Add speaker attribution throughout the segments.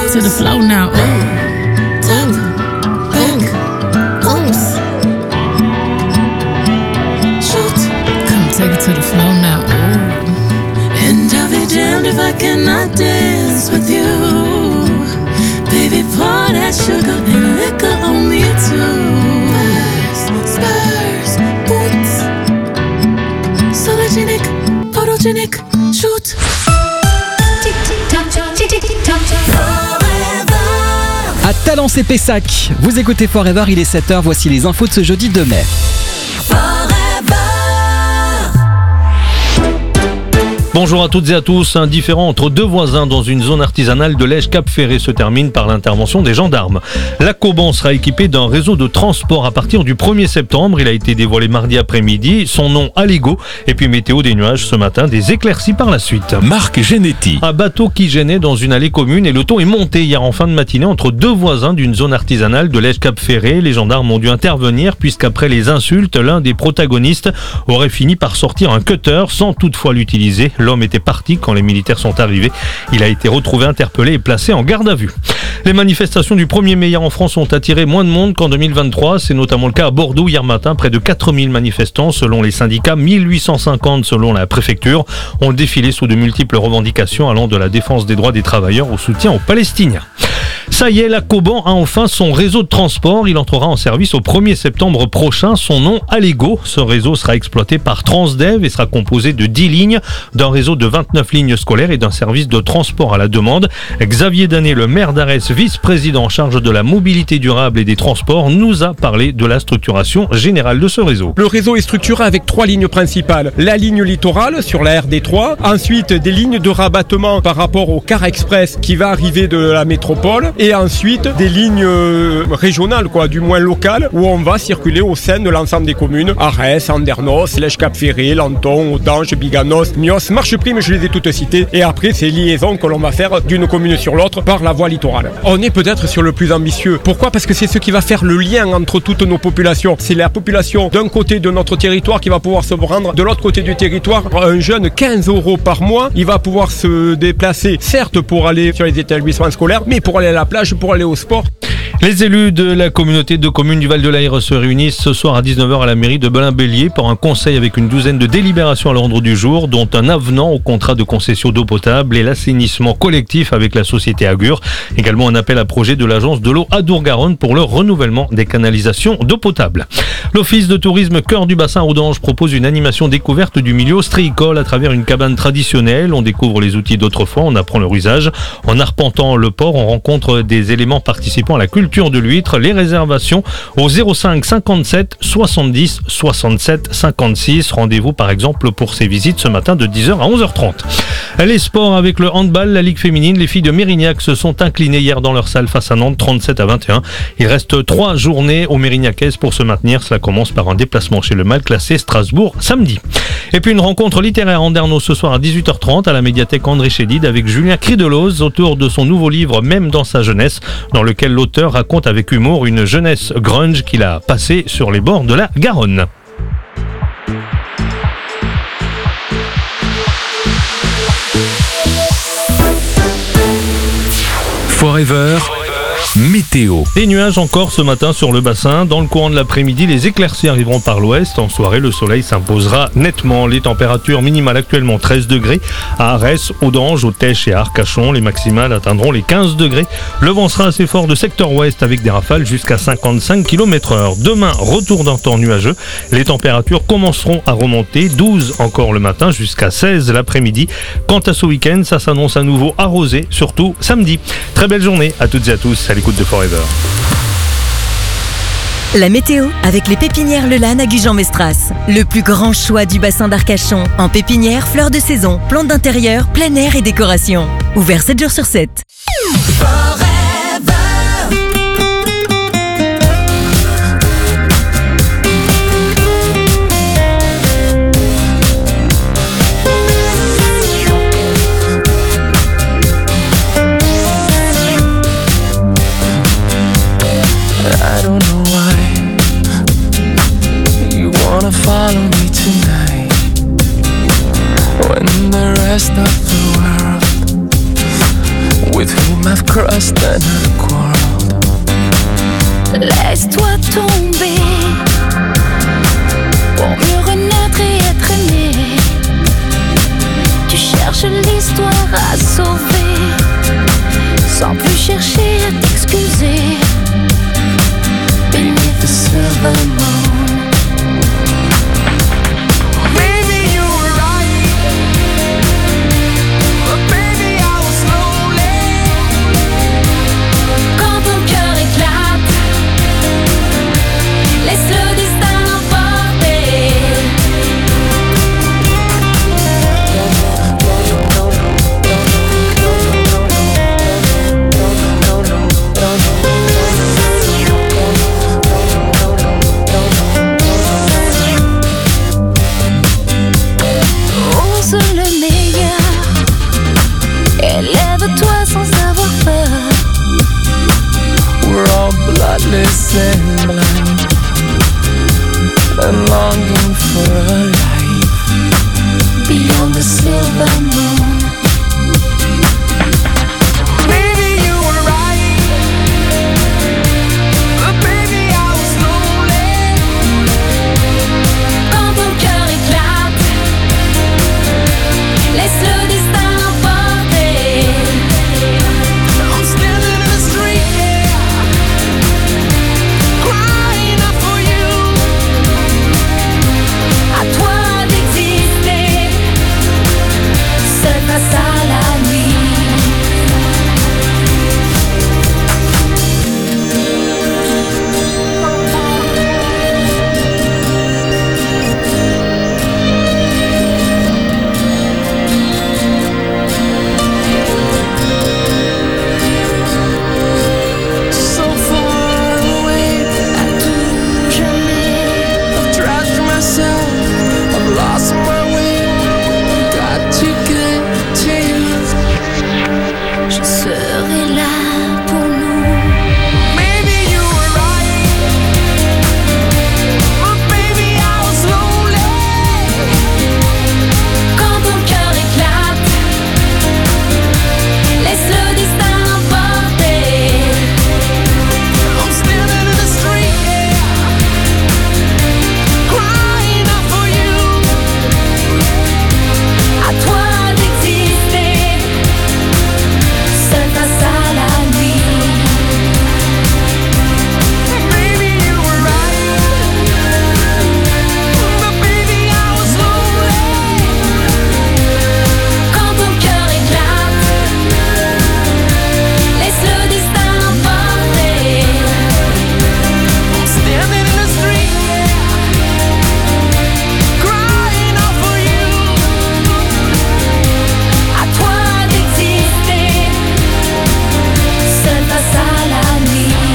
Speaker 1: it to the flow now. Take it to the floor now. Ooh. And I'll be damned if I cannot dance with you. Baby, pour that sugar and liquor on me too. Spurs, boots. Sologenic, photogenic, shoot.
Speaker 2: À Talence et Pessac, vous écoutez Forever, il est 7h, voici les infos de ce jeudi 2 mai.
Speaker 3: Bonjour à toutes et à tous. Un différend entre deux voisins dans une zone artisanale de Lège-Cap-Ferré se termine par l'intervention des gendarmes. La Cauban sera équipée d'un réseau de transport à partir du 1er septembre. Il a été dévoilé mardi après-midi. Son nom Allego. Et puis météo, des nuages ce matin, des éclaircies par la suite.
Speaker 4: Marc Genetti.
Speaker 3: Un bateau qui gênait dans une allée commune et le ton est monté hier en fin de matinée entre deux voisins d'une zone artisanale de Lège-Cap-Ferré. Les gendarmes ont dû intervenir puisqu'après les insultes, l'un des protagonistes aurait fini par sortir un cutter sans toutefois l'utiliser. L'homme était parti quand les militaires sont arrivés. Il a été retrouvé interpellé et placé en garde à vue. Les manifestations du 1er mai hier en France ont attiré moins de monde qu'en 2023. C'est notamment le cas à Bordeaux hier matin. Près de 4000 manifestants selon les syndicats, 1850 selon la préfecture, ont défilé sous de multiples revendications allant de la défense des droits des travailleurs au soutien aux Palestiniens. Ça y est, la Cauban a enfin son réseau de transport. Il entrera en service au 1er septembre prochain. Son nom, Allego. Ce réseau sera exploité par Transdev et sera composé de 10 lignes, d'un réseau de 29 lignes scolaires et d'un service de transport à la demande. Xavier Danet, le maire d'Arès, vice-président en charge de la mobilité durable et des transports, nous a parlé de la structuration générale de ce réseau.
Speaker 5: Le réseau est structuré avec 3 lignes principales. La ligne littorale sur la RD3, ensuite des lignes de rabattement par rapport au car express qui va arriver de la métropole, et ensuite des lignes régionales, du moins locales, où on va circuler au sein de l'ensemble des communes. Arès, Andernos, Lège-Cap-Ferré, Lanton, Audange, Biganos, Mios, Marcheprime, je les ai toutes citées. Et après, ces liaisons que l'on va faire d'une commune sur l'autre par la voie littorale. On est peut-être sur le plus ambitieux. Pourquoi ? Parce que c'est ce qui va faire le lien entre toutes nos populations. C'est la population d'un côté de notre territoire qui va pouvoir se rendre de l'autre côté du territoire. Un jeune, 15 € par mois, il va pouvoir se déplacer, certes pour aller sur les établissements scolaires, mais pour aller à la plage, pour aller au sport.
Speaker 3: Les élus de la communauté de communes du Val-de-l'Aïr se réunissent ce soir à 19h à la mairie de Belin-Bélier pour un conseil avec une douzaine de délibérations à l'ordre du jour, dont un avenant au contrat de concession d'eau potable et l'assainissement collectif avec la société Agur. Également un appel à projet de l'agence de l'eau Adour-Garonne pour le renouvellement des canalisations d'eau potable. L'office de tourisme Cœur du Bassin Audange propose une animation découverte du milieu ostréicole à travers une cabane traditionnelle. On découvre les outils d'autrefois, on apprend leur usage. En arpentant le port, on rencontre des éléments participant à la culture de l'huître. Les réservations au 05 57 70 67 56. Rendez-vous par exemple pour ces visites ce matin de 10h à 11h30. Les sports avec le handball, la Ligue féminine, les filles de Mérignac se sont inclinées hier dans leur salle face à Nantes 37 à 21. Il reste 3 journées aux Mérignacaises pour se maintenir. Cela commence par un déplacement chez le mal classé Strasbourg samedi. Et puis une rencontre littéraire en Andernos ce soir à 18h30 à la médiathèque André Chédid avec Julien Cridelos, auteur de son nouveau livre Même dans sa jeunesse, dans lequel l'auteur raconte avec humour une jeunesse grunge qu'il a passée sur les bords de la Garonne.
Speaker 4: Forever. Météo.
Speaker 3: Des nuages encore ce matin sur le bassin. Dans le courant de l'après-midi, les éclaircies arriveront par l'ouest. En soirée, le soleil s'imposera nettement. Les températures minimales actuellement 13 degrés à Arès, Audange, Autèche et à Arcachon. Les maximales atteindront les 15 degrés. Le vent sera assez fort de secteur ouest avec des rafales jusqu'à 55 km/h. Demain, retour d'un temps nuageux. Les températures commenceront à remonter. 12 encore le matin jusqu'à 16 l'après-midi. Quant à ce week-end, ça s'annonce à nouveau arrosé, surtout samedi. Très belle journée à toutes et à tous à l'écoute de Forever.
Speaker 6: La météo avec les pépinières Lelanne à Gujan-Mestras. Le plus grand choix du bassin d'Arcachon. En pépinière, fleurs de saison, plantes d'intérieur, plein air et décoration. Ouvert 7 jours sur 7.
Speaker 7: Follow me tonight when the rest of the world with whom I've crust and a quarrel.
Speaker 1: Laisse-toi tomber pour mieux renaître et être aimé. Tu cherches l'histoire à sauver sans plus chercher à t'excuser. Beneath the silver moon.
Speaker 7: Maybe you were right, but baby I was lonely.
Speaker 1: Quand ton cœur éclate, laisse le destin l'emporter. Ose le meilleur, élève-toi sans avoir peur.
Speaker 7: We're all bloodless and blind, and longing for a life
Speaker 1: Beyond the silver moon.
Speaker 7: Maybe you were right, but baby I was lonely.
Speaker 1: Quand ton cœur éclate, laisse le destin l'emporter.
Speaker 7: I'm standing in the street, crying out for you.
Speaker 1: À toi d'exister, seul face à la nuit.
Speaker 7: So far away,
Speaker 1: À tout jamais,
Speaker 7: I've trashed myself, I've lost my way. Got to get to you.
Speaker 1: je serai là pour nous.
Speaker 7: Maybe you were right, but baby I was lonely.
Speaker 1: Quand ton cœur éclate, laisse le destin l'emporter.
Speaker 7: I'm standing in the street, crying out for you.
Speaker 1: À toi d'exister, seul face à la nuit.
Speaker 7: Maybe you were right, but baby I was lonely.
Speaker 1: Quand ton cœur éclate, laisse le destin l'emporter.
Speaker 7: I'm standing in the street, crying out for you.
Speaker 1: À toi d'exister, seul face à la nuit.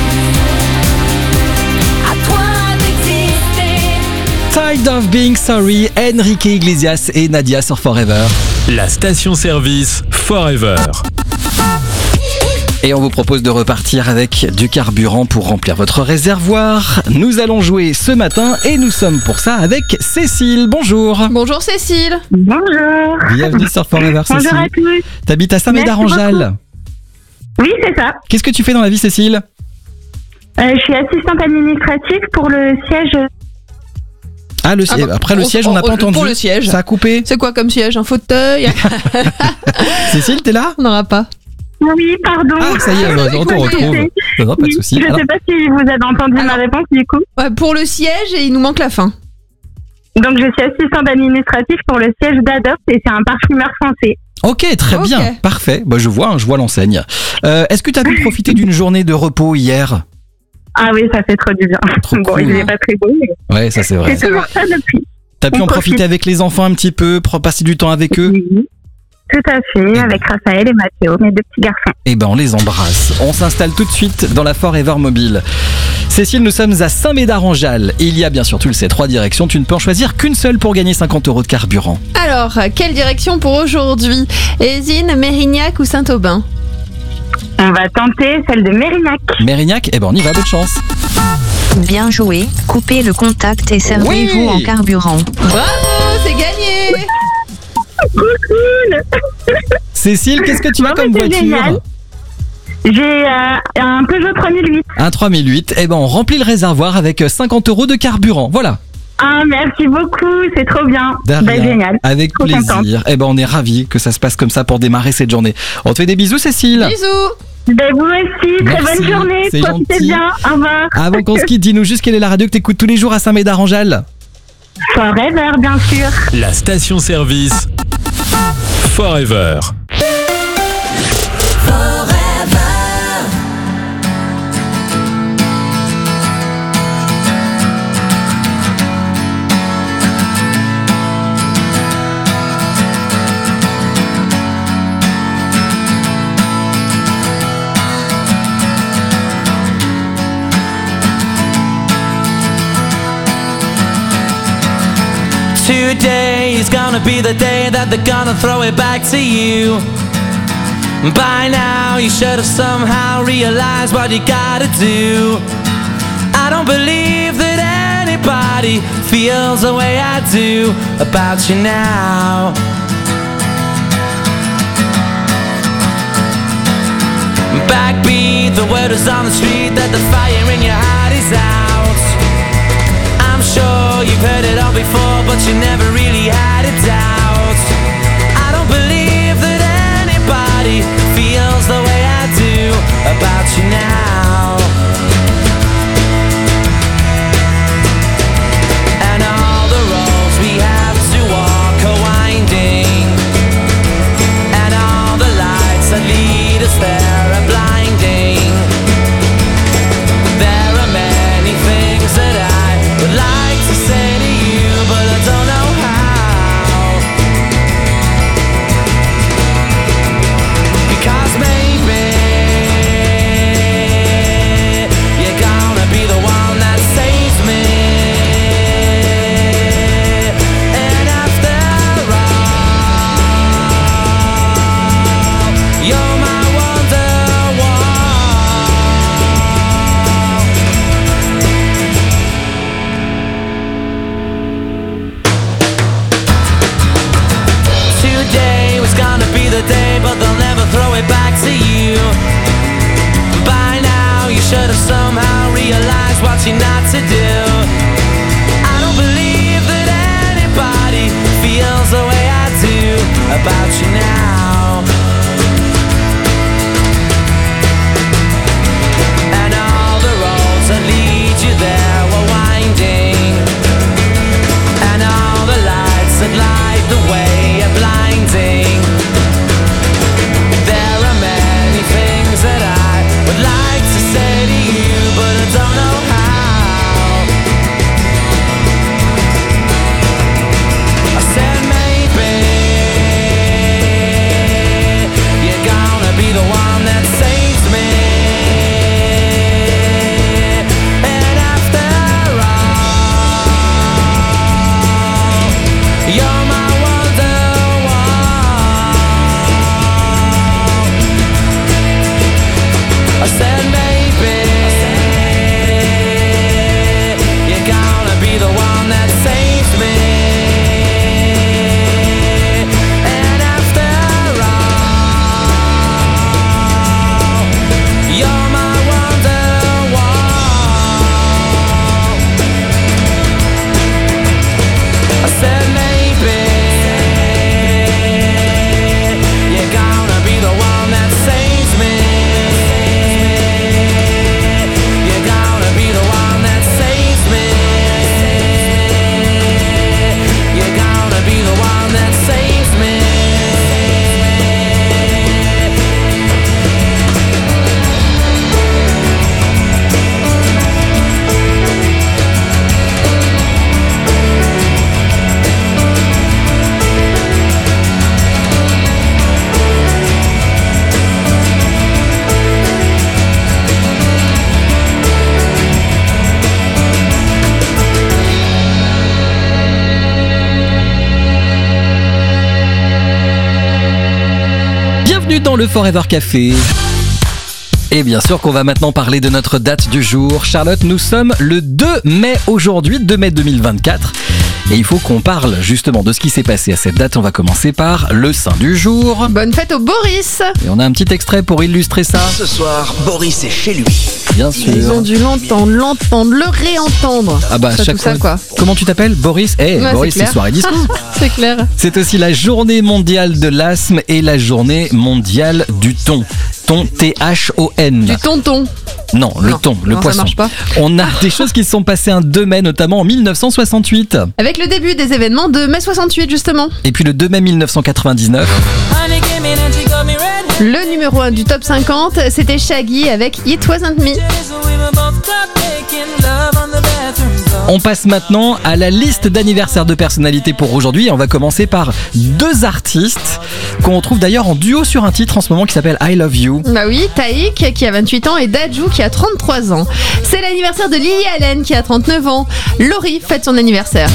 Speaker 1: À toi d'exister.
Speaker 2: Tired of Being Sorry, Enrique Iglesias et Nadia sur Forever.
Speaker 4: La station-service Forever.
Speaker 2: Et on vous propose de repartir avec du carburant pour remplir votre réservoir. Nous allons jouer ce matin et nous sommes pour ça avec Cécile. Bonjour.
Speaker 8: Bonjour Cécile.
Speaker 9: Bonjour.
Speaker 2: Bienvenue sur Forever,
Speaker 9: Bonjour à
Speaker 2: Cécile.
Speaker 9: tous.
Speaker 2: T'habites à
Speaker 9: Merci
Speaker 2: Saint-Médard-en-Jalles.
Speaker 9: Oui, c'est ça.
Speaker 2: Qu'est-ce que tu fais dans la vie, Cécile?
Speaker 9: Je suis assistante administrative pour le siège.
Speaker 2: Ah, le siège. Après le siège, on n'a pas entendu.
Speaker 8: Pour le siège.
Speaker 2: Ça a coupé.
Speaker 8: C'est quoi comme siège? Un fauteuil?
Speaker 2: Cécile, t'es là?
Speaker 8: On n'aura pas.
Speaker 9: Oui, pardon.
Speaker 2: Ah, ça y est, on te retrouve. Non, pas de
Speaker 9: Oui,
Speaker 2: souci.
Speaker 9: Je ne
Speaker 2: Alors,
Speaker 9: sais pas si vous avez entendu ma réponse du coup.
Speaker 8: Ouais, pour le siège et il nous manque la fin.
Speaker 9: Donc, je suis assistante administrative pour le siège d'Adopt et c'est un parfumeur français.
Speaker 2: ok, très
Speaker 8: Ok.
Speaker 2: bien, parfait. Bah, je vois l'enseigne. Est-ce que tu as pu profiter d'une journée de repos hier?
Speaker 9: Ah oui, ça fait trop du bien.
Speaker 2: Trop
Speaker 9: Bon,
Speaker 2: cool.
Speaker 9: il n'est pas très beau, mais
Speaker 2: Ouais, ça c'est vrai.
Speaker 9: c'est toujours ça depuis.
Speaker 2: T'as pu
Speaker 9: on
Speaker 2: en profiter
Speaker 9: profite.
Speaker 2: avec les enfants un petit peu, passer du temps avec eux?
Speaker 9: Oui, tout à fait, avec Raphaël et Mathéo, mes deux petits garçons.
Speaker 2: Eh ben, on les embrasse. On s'installe tout de suite dans la Forever Mobile. Cécile, nous sommes à Saint-Médard-en-Jalles. Et il y a bien sûr, tu le sais, 3 directions. Tu ne peux en choisir qu'une seule pour gagner 50 € de carburant.
Speaker 8: Alors, quelle direction pour aujourd'hui? Ésine, Mérignac ou Saint-Aubin?
Speaker 9: On va tenter celle de Mérignac.
Speaker 2: Mérignac, eh ben, on y va, bonne chance.
Speaker 10: Bien joué, coupez le contact et servez-vous
Speaker 2: Oui.
Speaker 10: en carburant.
Speaker 8: Bravo, c'est gagné.
Speaker 9: Cool.
Speaker 2: Cécile, qu'est-ce que tu as
Speaker 9: Non,
Speaker 2: comme
Speaker 9: mais c'est
Speaker 2: voiture?
Speaker 9: génial. J'ai un Peugeot 3008.
Speaker 2: Un 3008. Eh ben, on remplit le réservoir avec 50 € de carburant. Voilà.
Speaker 9: Ah, merci beaucoup, c'est trop bien.
Speaker 2: De rien.
Speaker 9: Génial.
Speaker 2: Avec
Speaker 9: Trop
Speaker 2: plaisir.
Speaker 9: contente.
Speaker 2: Eh ben, on est ravis que ça se passe comme ça pour démarrer cette journée. On te fait des bisous, Cécile.
Speaker 8: Bisous.
Speaker 9: Ben, vous aussi, très
Speaker 2: Merci,
Speaker 9: bonne journée.
Speaker 2: c'est
Speaker 9: Profitez
Speaker 2: gentil.
Speaker 9: bien. Au revoir.
Speaker 2: Avant qu'on se quitte, dis-nous juste quelle est la radio que t'écoutes tous les jours à Saint-Médard-en-Jalles.
Speaker 9: Forever, bien sûr.
Speaker 4: La station-service Forever.
Speaker 11: Today is gonna be the day that they're gonna throw it back to you. By now you should have somehow realized what you gotta do. I don't believe that anybody feels the way I do about you now. Backbeat, the word is on the street that the fire in your heart is out. I'm sure you've heard it all before, but you never really had a doubt. I don't believe that anybody feels the way I do about you now. And all the roads we have to walk are winding, and all the lights that lead us there are blinding. There are many things that I would like to say to you, but I don't know how. Because maybe you're gonna be the one that saves me. And after all, you're my Wonderwall. Today was gonna be the day, but they'll never throw it back to you. By now you should have somehow realized what you're not to do. I don't believe that anybody feels the way I do about you now. And all the roads that lead you there were winding, and all the lights that light the way are blinding. There are many things that I would like to say to you, but I don't know how. I said maybe you're gonna be the one that saves me. And after all, you're my Wonderwall. I said maybe you're gonna be the one that saves me. And after all, you're my Wonderwall. I said maybe you're gonna be the one that saves me. You're gonna be the one that saves me. You're gonna be the one that saves me.
Speaker 2: Bienvenue dans le Forever Café. Et bien sûr qu'on va maintenant parler de notre date du jour. Charlotte, nous sommes le 2 mai aujourd'hui, 2 mai 2024. Et il faut qu'on parle justement de ce qui s'est passé à cette date. On va commencer par le saint du jour.
Speaker 8: Bonne fête au Boris.
Speaker 2: Et on a un petit extrait pour illustrer ça.
Speaker 12: Ce soir, Boris est chez lui.
Speaker 2: Bien sûr.
Speaker 8: Ils ont dû l'entendre, le réentendre.
Speaker 2: Ah bah
Speaker 8: ça,
Speaker 2: chaque
Speaker 8: tout ça,
Speaker 2: fois.
Speaker 8: quoi.
Speaker 2: Comment tu t'appelles? Boris?
Speaker 8: Ouais,
Speaker 2: Boris, c'est soirée disco.
Speaker 8: C'est clair.
Speaker 2: C'est aussi la journée mondiale de l'asthme et la journée mondiale du thon. Thon, T-H-O-N.
Speaker 8: Du tonton.
Speaker 2: Non, le thon, le
Speaker 8: non,
Speaker 2: poisson.
Speaker 8: Ça marche pas.
Speaker 2: On a des choses qui se sont passées un 2 mai, notamment en 1968.
Speaker 8: Avec le début des événements de mai 68, justement.
Speaker 2: Et puis le 2 mai 1999.
Speaker 8: Le numéro 1 du top 50, c'était Shaggy avec It Wasn't Me.
Speaker 2: On passe maintenant à la liste d'anniversaires de personnalités pour aujourd'hui. On va commencer par 2 artistes qu'on retrouve d'ailleurs en duo sur un titre en ce moment qui s'appelle I Love You.
Speaker 8: Bah oui, Taïk qui a 28 ans et Dadju qui a 33 ans. C'est l'anniversaire de Lily Allen qui a 39 ans. Laurie fête son anniversaire.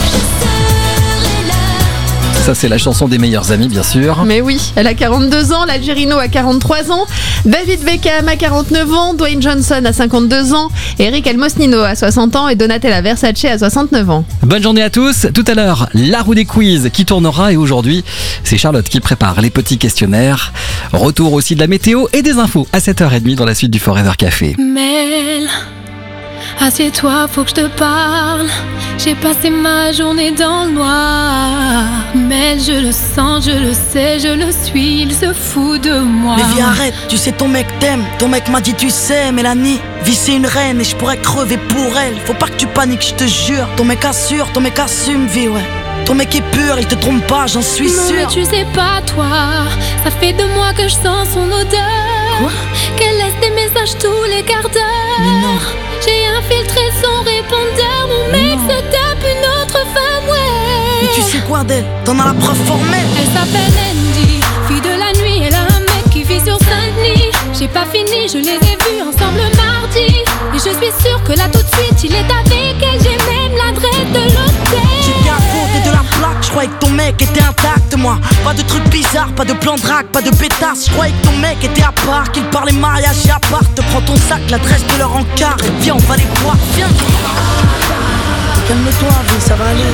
Speaker 2: Ça, c'est la chanson des meilleurs amis, bien sûr.
Speaker 8: Mais oui, elle a 42 ans, l'Algérino a 43 ans, David Beckham a 49 ans, Dwayne Johnson a 52 ans, Eric Elmosnino a 60 ans et Donatella Versace a 69 ans.
Speaker 2: Bonne journée à tous. Tout à l'heure, la roue des quiz qui tournera et aujourd'hui, c'est Charlotte qui prépare les petits questionnaires. Retour aussi de la météo et des infos à 7h30 dans la suite du Forever Café.
Speaker 1: Mel, assieds-toi, faut que je te parle. J'ai passé ma journée dans le noir. Mel, je le sens, je le sais, je le suis, il se fout de moi.
Speaker 12: Mais viens, arrête, tu sais ton mec t'aime. Ton mec m'a dit tu sais, Mélanie, vie c'est une reine et je pourrais crever pour elle. Faut pas que tu paniques, je te jure. Ton mec assure, ton mec assume, vie, ouais. Ton mec est pur, il te trompe pas, j'en suis
Speaker 1: non,
Speaker 12: sûr.
Speaker 1: Mais tu sais pas toi, ça fait 2 mois que je sens son odeur.
Speaker 12: Quoi?
Speaker 1: Qu'elle laisse des messages tous les quarts d'heure.
Speaker 12: Mais non.
Speaker 1: J'ai infiltré son répondeur, mon mec se tape une autre femme, ouais.
Speaker 12: Mais tu sais quoi d'elle? T'en as la preuve formelle.
Speaker 1: Elle s'appelle Andy, fille de la nuit, elle a un mec qui vit sur Saint-Denis. J'ai pas fini, je les ai vus ensemble mardi. Et je suis sûre que là tout de suite il est avec elle. J'ai même l'adresse de l'hôtel.
Speaker 12: J'ai bien compté de la plaque, je croyais que ton mec était intact, moi. Pas de trucs bizarres, pas de plan de drague, pas de pétasse. Je croyais que ton mec était à part, qu'il parlait mariage et à part. Te prends ton sac, l'adresse de leur encart et viens, on va les voir, viens. Calme-toi, vie, ça va aller.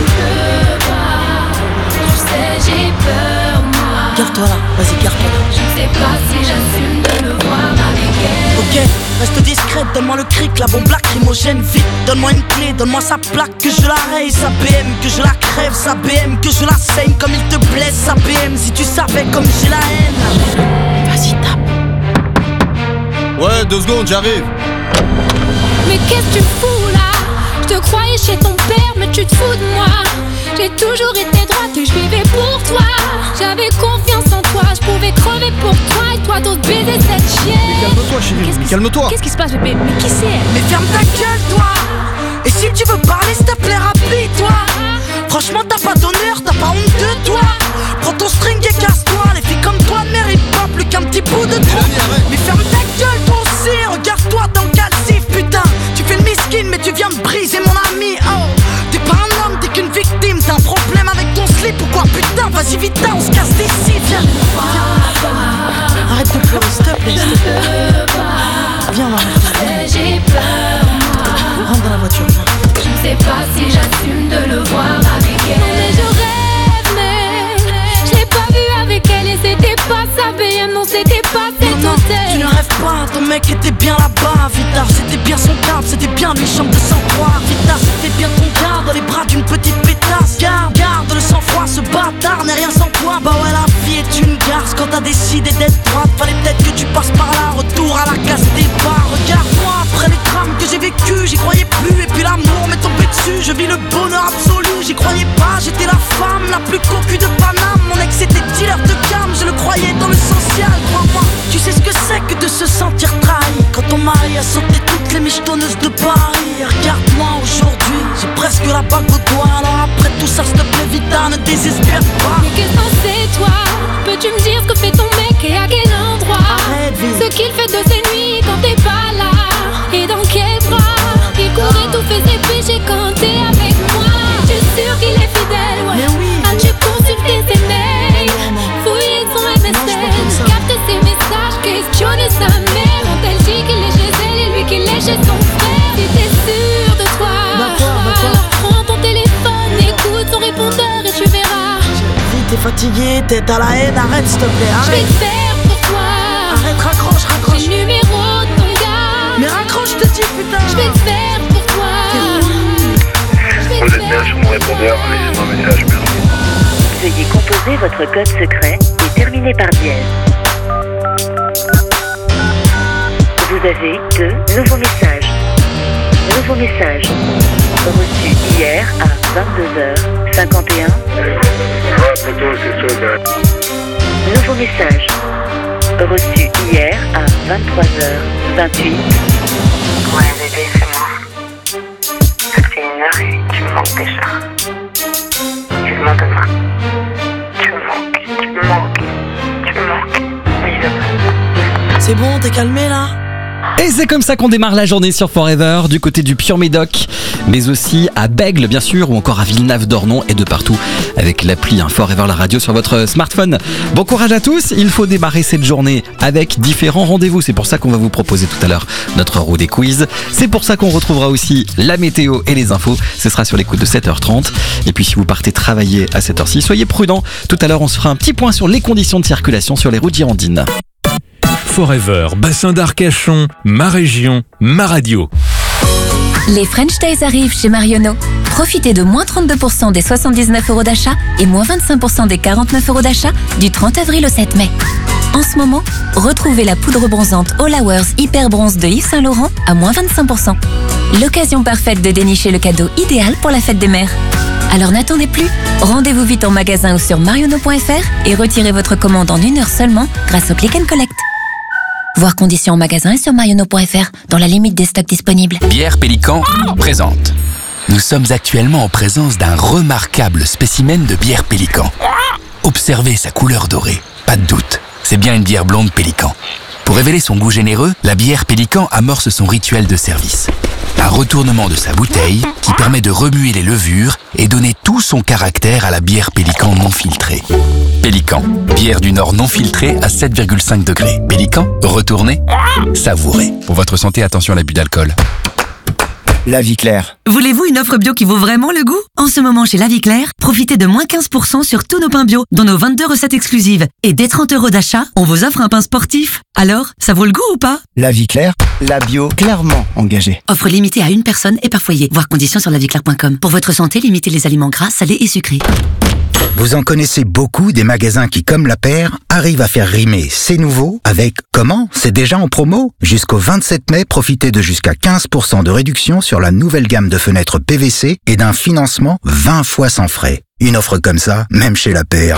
Speaker 1: Tu sais, j'ai peur, moi.
Speaker 12: Garde-toi là, vas-y, garde-toi là.
Speaker 1: Je sais pas si j'assume de le voir avec elle.
Speaker 12: Ok, reste discrète, donne-moi le cric, la bombe lacrymogène, vite. Donne-moi une clé, donne-moi sa plaque, que je la raye, sa BM, que je la crève, sa BM, que je la saigne comme il te blesse, sa BM, si tu savais comme j'ai la haine. Vas-y, tape.
Speaker 13: Ouais, 2 secondes, j'arrive.
Speaker 1: Mais qu'est-ce que tu fous là? Je te croyais chez ton père, mais tu te fous de moi. J'ai toujours été droite et je vivais pour toi. J'avais confiance en toi, je pouvais crever pour toi. Et toi d'autres baiser cette chienne.
Speaker 13: Mais calme-toi chérie, calme-toi.
Speaker 1: Qu'est-ce qui se passe bébé? Mais qui c'est elle?
Speaker 12: Mais ferme ta gueule toi. Et si tu veux parler s'il te plaît rapide-toi. Franchement t'as pas d'honneur, t'as pas honte de toi. Prends ton string et casse-toi. Les filles comme toi ne méritent pas plus qu'un petit bout de toi. Mais ferme ta gueule toi aussi. Regarde-toi dans le calcif putain. Tu fais le miskin mais tu viens me briser mon ami. Oh, t'es pas un homme, t'es qu'une victime. T'as un problème avec ton slip ou quoi putain? Vas-y vite on se casse d'ici. Viens. Arrête de pleurer s'il te plaît. Viens là.
Speaker 1: J'ai peur moi.
Speaker 12: Rentre dans la voiture.
Speaker 1: Je ne sais pas si j'assume de le voir avec elle. Non mais je rêve mais je l'ai pas vu avec elle et c'était pas sa BM, non c'était pas cet hôtel.
Speaker 12: Tu ne rêves pas, ton mec était bien là-bas. Vita, c'était bien son câble, c'était bien lui chambre de sang-froid. Vita, c'était bien ton gars dans les bras d'une petite pétasse. Garde le sang-froid, ce bâtard n'est rien sans toi. Bah ouais, la vie est une garce quand t'as décidé d'être droite. Fallait peut-être que tu passes par là, retour à la case départ. Regarde-moi, après les drames que j'ai vécu, j'y croyais plus. Et puis l'amour m'est tombé dessus, je vis le bonheur absolu. J'y croyais pas, j'étais la femme la plus cocu de Paname. Mon ex était dealer de cam, je le croyais dans le social. Crois-moi, tu sais ce que c'est que de se sentir trahi. Quand ton mari a sauté toutes les michetonneuses de Paris. Regarde-moi aujourd'hui, j'ai presque la bague au doigt. Alors après tout ça, s'il te plaît, Vita, ne désespère pas.
Speaker 1: Mais qu'est-ce que c'est toi? Peux-tu me dire ce que fait ton mec et à quel endroit?
Speaker 12: Arrête,
Speaker 1: ce qu'il fait de ses nuits quand t'es pas là. Et dans quel bras? Il courait tout fait ses péchés quand t'es avec moi. Je suis sûre qu'il est fidèle, ouais.
Speaker 12: Mais oui.
Speaker 1: As-tu consulté ses mails? Fouillé son MSN, capté ses messages, questionné sa mère. Quand elle dit qu'il est chez elle et lui qu'il est chez son frère. Si t'es sûr de toi, alors prends ton téléphone, écoute
Speaker 12: fatigué, t'es à la haine, arrête s'il te plaît,
Speaker 1: Je vais
Speaker 12: arrête.
Speaker 1: te faire pour toi.
Speaker 12: Arrête, raccroche.
Speaker 1: Le numéro de ton gars.
Speaker 12: Mais raccroche, je te dis, putain.
Speaker 1: Je vais te faire pour toi.
Speaker 14: Vous êtes bien sur mon répondeur, laissez-moi un message, merci.
Speaker 15: Veuillez composer votre code secret et terminer par dièse. Vous avez 2 nouveaux messages. Nouveau message reçu hier à 22h51. Nouveau message reçu hier à 23h28.
Speaker 16: Ouais bébé, c'est moi. Ça fait 1 heure et tu me manques déjà. Vivement demain. Tu me manques. Oui, demain.
Speaker 12: C'est bon, t'es calmé là?
Speaker 2: Et c'est comme ça qu'on démarre la journée sur Forever, du côté du Puy-en-Médoc, mais aussi à Bègles bien sûr, ou encore à Villeneuve-d'Ornon et de partout avec l'appli Forever la radio sur votre smartphone. Bon courage à tous, il faut démarrer cette journée avec différents rendez-vous. C'est pour ça qu'on va vous proposer tout à l'heure notre roue des quiz. C'est pour ça qu'on retrouvera aussi la météo et les infos. Ce sera sur les coups de 7h30. Et puis si vous partez travailler à cette heure-ci, soyez prudents. Tout à l'heure, on se fera un petit point sur les conditions de circulation sur les routes girondines.
Speaker 4: Forever, bassin d'Arcachon, ma région, ma radio.
Speaker 17: Les French Days arrivent chez Marionneau. Profitez de moins 32% des 79 € d'achat et moins 25% des 49 € d'achat du 30 avril au 7 mai. En ce moment, retrouvez la poudre bronzante All Hours Hyper Bronze de Yves Saint Laurent à moins 25%. L'occasion parfaite de dénicher le cadeau idéal pour la fête des mères. Alors n'attendez plus, rendez-vous vite en magasin ou sur marionneau.fr et retirez votre commande en 1 heure seulement grâce au Click and Collect. Voir conditions en magasin et sur marionneau.fr dans la limite des stocks disponibles.
Speaker 18: Bière Pélican présente. Nous sommes actuellement en présence d'un remarquable spécimen de bière Pélican. Observez sa couleur dorée, pas de doute, c'est bien une bière blonde Pélican. Pour révéler son goût généreux, la bière Pélican amorce son rituel de service. Un retournement de sa bouteille qui permet de remuer les levures et donner tout son caractère à la bière Pélican non filtrée. Pélican, bière du Nord non filtrée à 7,5 degrés. Pélican, retournez, savourez. Pour votre santé, attention à l'abus d'alcool.
Speaker 19: La Vie Claire.
Speaker 20: Voulez-vous une offre bio qui vaut vraiment le goût? En ce moment chez La Vie Claire, profitez de moins 15% sur tous nos pains bio, dont nos 22 recettes exclusives. Et dès 30 € d'achat, on vous offre un pain sportif. Alors, ça vaut le goût ou pas?
Speaker 19: La Vie Claire, la bio clairement engagée.
Speaker 20: Offre limitée à 1 personne et par foyer. Voir conditions sur laviclaire.com. Pour votre santé, limitez les aliments gras, salés et sucrés.
Speaker 19: Vous en connaissez beaucoup des magasins qui, comme La Paire, arrivent à faire rimer c'est nouveau avec comment? C'est déjà en promo? Jusqu'au 27 mai, profitez de jusqu'à 15% de réduction sur la nouvelle gamme de fenêtres PVC et d'un financement 20 fois sans frais. Une offre comme ça, même chez La Paire,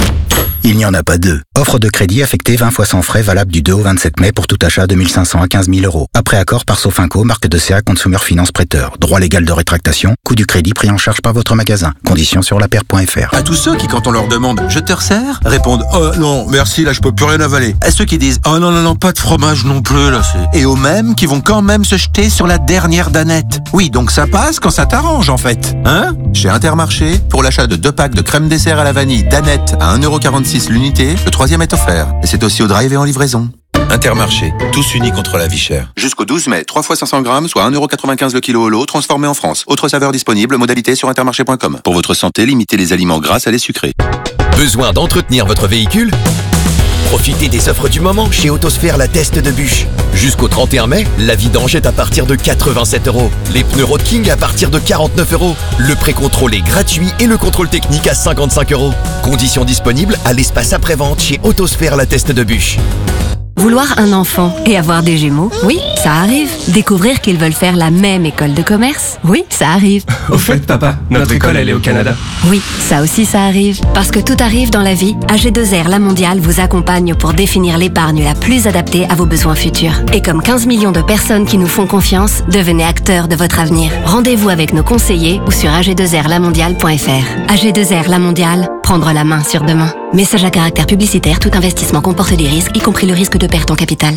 Speaker 19: il n'y en a pas deux. Offre de crédit affectée 20 fois sans frais valable du 2 au 27 mai pour tout achat de 1 500 à 15 000 €. Après accord par Sofinco, marque de CA Consumer Finance Prêteur. Droit légal de rétractation, coût du crédit pris en charge par votre magasin. Conditions sur lapaire.fr.
Speaker 21: À tous ceux qui, quand on leur demande « Je te resserre ?» répondent « Oh non, merci, là je peux plus rien avaler ». À ceux qui disent « Oh non, pas de fromage non plus, là c'est... » Et aux mêmes qui vont quand même se jeter sur la dernière danette. Oui, donc ça passe quand ça t'arrange en fait. Hein? Chez Intermarché, pour l'achat de 2 packs de crème dessert à la vanille danette à 1,46 € l'unité, le 3e est offert. Et c'est aussi au drive et en livraison.
Speaker 22: Intermarché, tous unis contre la vie chère.
Speaker 21: Jusqu'au 12 mai, 3 fois 500 grammes, soit 1,95 € le kilo au lot, transformé en France. Autre saveur disponible, modalité sur intermarché.com. Pour votre santé, limitez les aliments gras, salés, sucrés.
Speaker 18: Besoin d'entretenir votre véhicule? Profitez des offres du moment chez Autosphère La Teste de Bûche. Jusqu'au 31 mai, la vidange est à partir de 87 €. Les pneus Road King à partir de 49 €. Le pré-contrôle est gratuit et le contrôle technique à 55 €. Conditions disponibles à l'espace après-vente chez Autosphère La Teste de Bûche.
Speaker 23: Vouloir un enfant et avoir des jumeaux, oui, ça arrive. Découvrir qu'ils veulent faire la même école de commerce, oui, ça arrive.
Speaker 24: Au fait, papa, notre école, elle est au Canada.
Speaker 23: Oui, ça aussi, ça arrive. Parce que tout arrive dans la vie, AG2R La Mondiale vous accompagne pour définir l'épargne la plus adaptée à vos besoins futurs. Et comme 15 millions de personnes qui nous font confiance, devenez acteurs de votre avenir. Rendez-vous avec nos conseillers ou sur ag2rlamondiale.fr. AG2R La Mondiale, prendre la main sur demain. Message à caractère publicitaire, tout investissement comporte des risques, y compris le risque de perte en capital.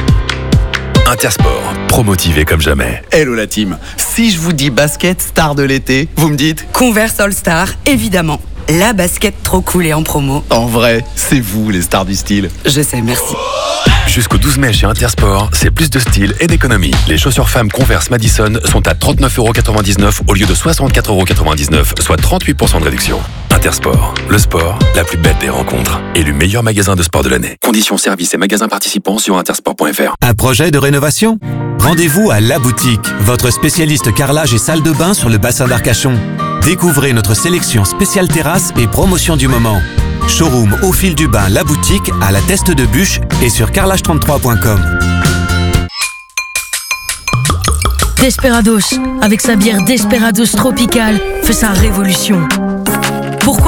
Speaker 4: Intersport, promotivé comme jamais.
Speaker 25: Hello la team. Si je vous dis basket star de l'été, vous me dites
Speaker 26: Converse All Star, évidemment. La basket trop cool et en promo.
Speaker 25: En vrai, c'est vous les stars du style.
Speaker 26: Je sais, merci.
Speaker 4: Jusqu'au 12 mai chez Intersport, c'est plus de style et d'économie. Les chaussures femmes Converse Madison sont à 39,99 € au lieu de 64,99 €, soit 38% de réduction. Intersport, le sport, la plus belle des rencontres. Élu meilleur magasin de sport de l'année. Conditions, services et magasins participants sur intersport.fr.
Speaker 3: Un projet de rénovation ? Rendez-vous à La Boutique, votre spécialiste carrelage et salle de bain sur le bassin d'Arcachon. Découvrez notre sélection spéciale terrasse et promotion du moment. Showroom au fil du bain La Boutique à la Teste de Bûche et sur carrelage33.com.
Speaker 5: Desperados, avec sa bière Desperados Tropical, fait sa révolution. Pourquoi ?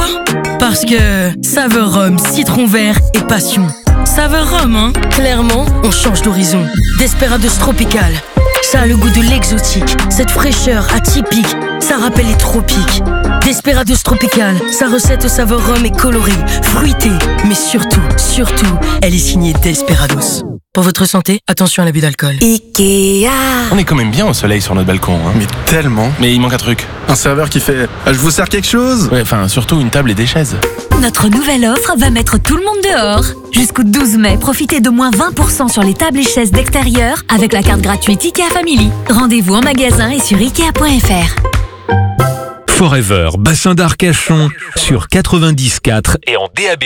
Speaker 5: Parce que saveur rhum, citron vert et passion. Saveur rhum, hein ? Clairement, on change d'horizon. Desperados Tropical, ça a le goût de l'exotique, cette fraîcheur atypique, ça rappelle les tropiques. Desperados Tropical, sa recette aux saveurs rhum est colorée, fruitée, mais surtout, elle est signée Desperados. Pour votre santé, attention à l'abus d'alcool.
Speaker 23: Ikea.
Speaker 24: On est quand même bien au soleil sur notre balcon, hein.
Speaker 13: Mais tellement.
Speaker 24: Mais il manque un truc.
Speaker 13: Un serveur qui fait « Je vous sers quelque chose ?»
Speaker 24: Ouais, enfin, surtout une table et des chaises.
Speaker 17: Notre nouvelle offre va mettre tout le monde dehors. Jusqu'au 12 mai, profitez de moins 20% sur les tables et chaises d'extérieur avec la carte gratuite Ikea Family. Rendez-vous en magasin et sur Ikea.fr.
Speaker 6: Forever, bassin d'Arcachon, sur 94 et en DAB+.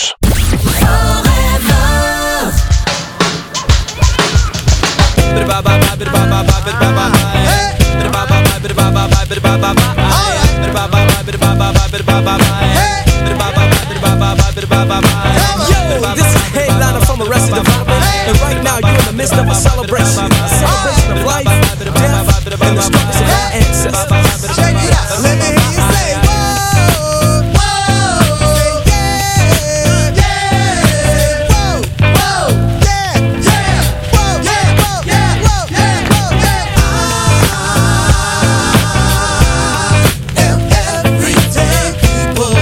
Speaker 11: Yo, this is Headliner from Arrested Development, and right now you're in the midst of a celebration of life, death, and the struggles of our ancestors. Check it out, let me hear you say, whoa, whoa, yeah, yeah, whoa, whoa, yeah, yeah, whoa, yeah, whoa, yeah, whoa, yeah, whoa, yeah. I am everyday people.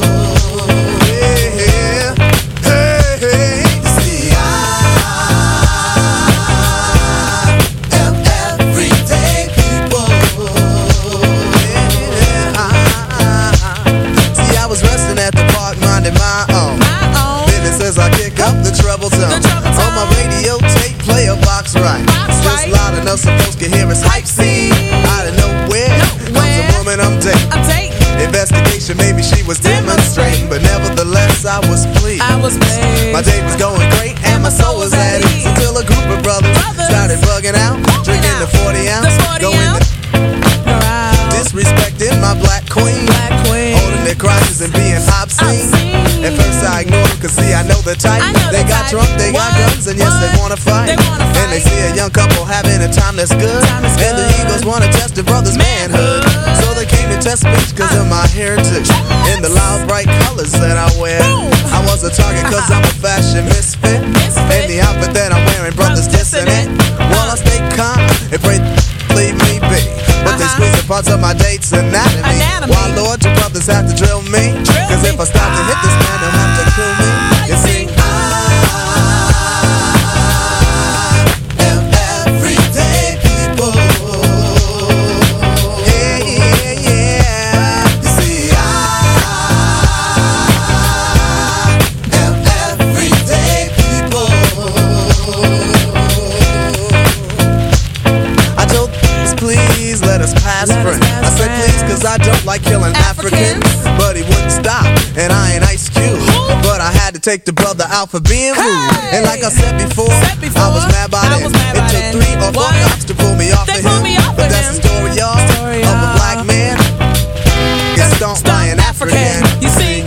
Speaker 11: On my radio tape, play a box right. Just loud enough so folks can hear us hype scene. Out of nowhere comes a woman I'm dating. Investigation, maybe she was demonstrating, but nevertheless I was pleased. My day was going great and my soul was at ease until a group of brothers started bugging out, drinking the 40 ounce, going disrespecting my black queen, holding their crosses and being obscene. At first I ignored them, cause see I know the type. They got drunk, they got guns, and yes they wanna fight. And they see a young couple having a time that's good, and the egos wanna test the brother's manhood. So they came to test bitch cause of my heritage and the loud bright colors that I wear. I was a target cause I'm a fashion misfit, and the outfit that I'm wearing brothers dissing it. While I stay calm and pray leave me be, but they squeeze the parts of my date's anatomy. Why Lord, you brothers have to drill me, cause if I stop to hit this man, they'll have to kill me. You see, I am everyday people. Yeah, yeah, yeah. You see, I am everyday people. I told please let us pass friends. I said please cause I don't like killing Africans. But he wouldn't stop, and I ain't Ice Cube. But I had to take the brother out for being rude. And like I said before, I was mad by then. It took 3 or 4 cops to pull me off of him. But that's the story, y'all, of a black man gets stomped by an African. You see,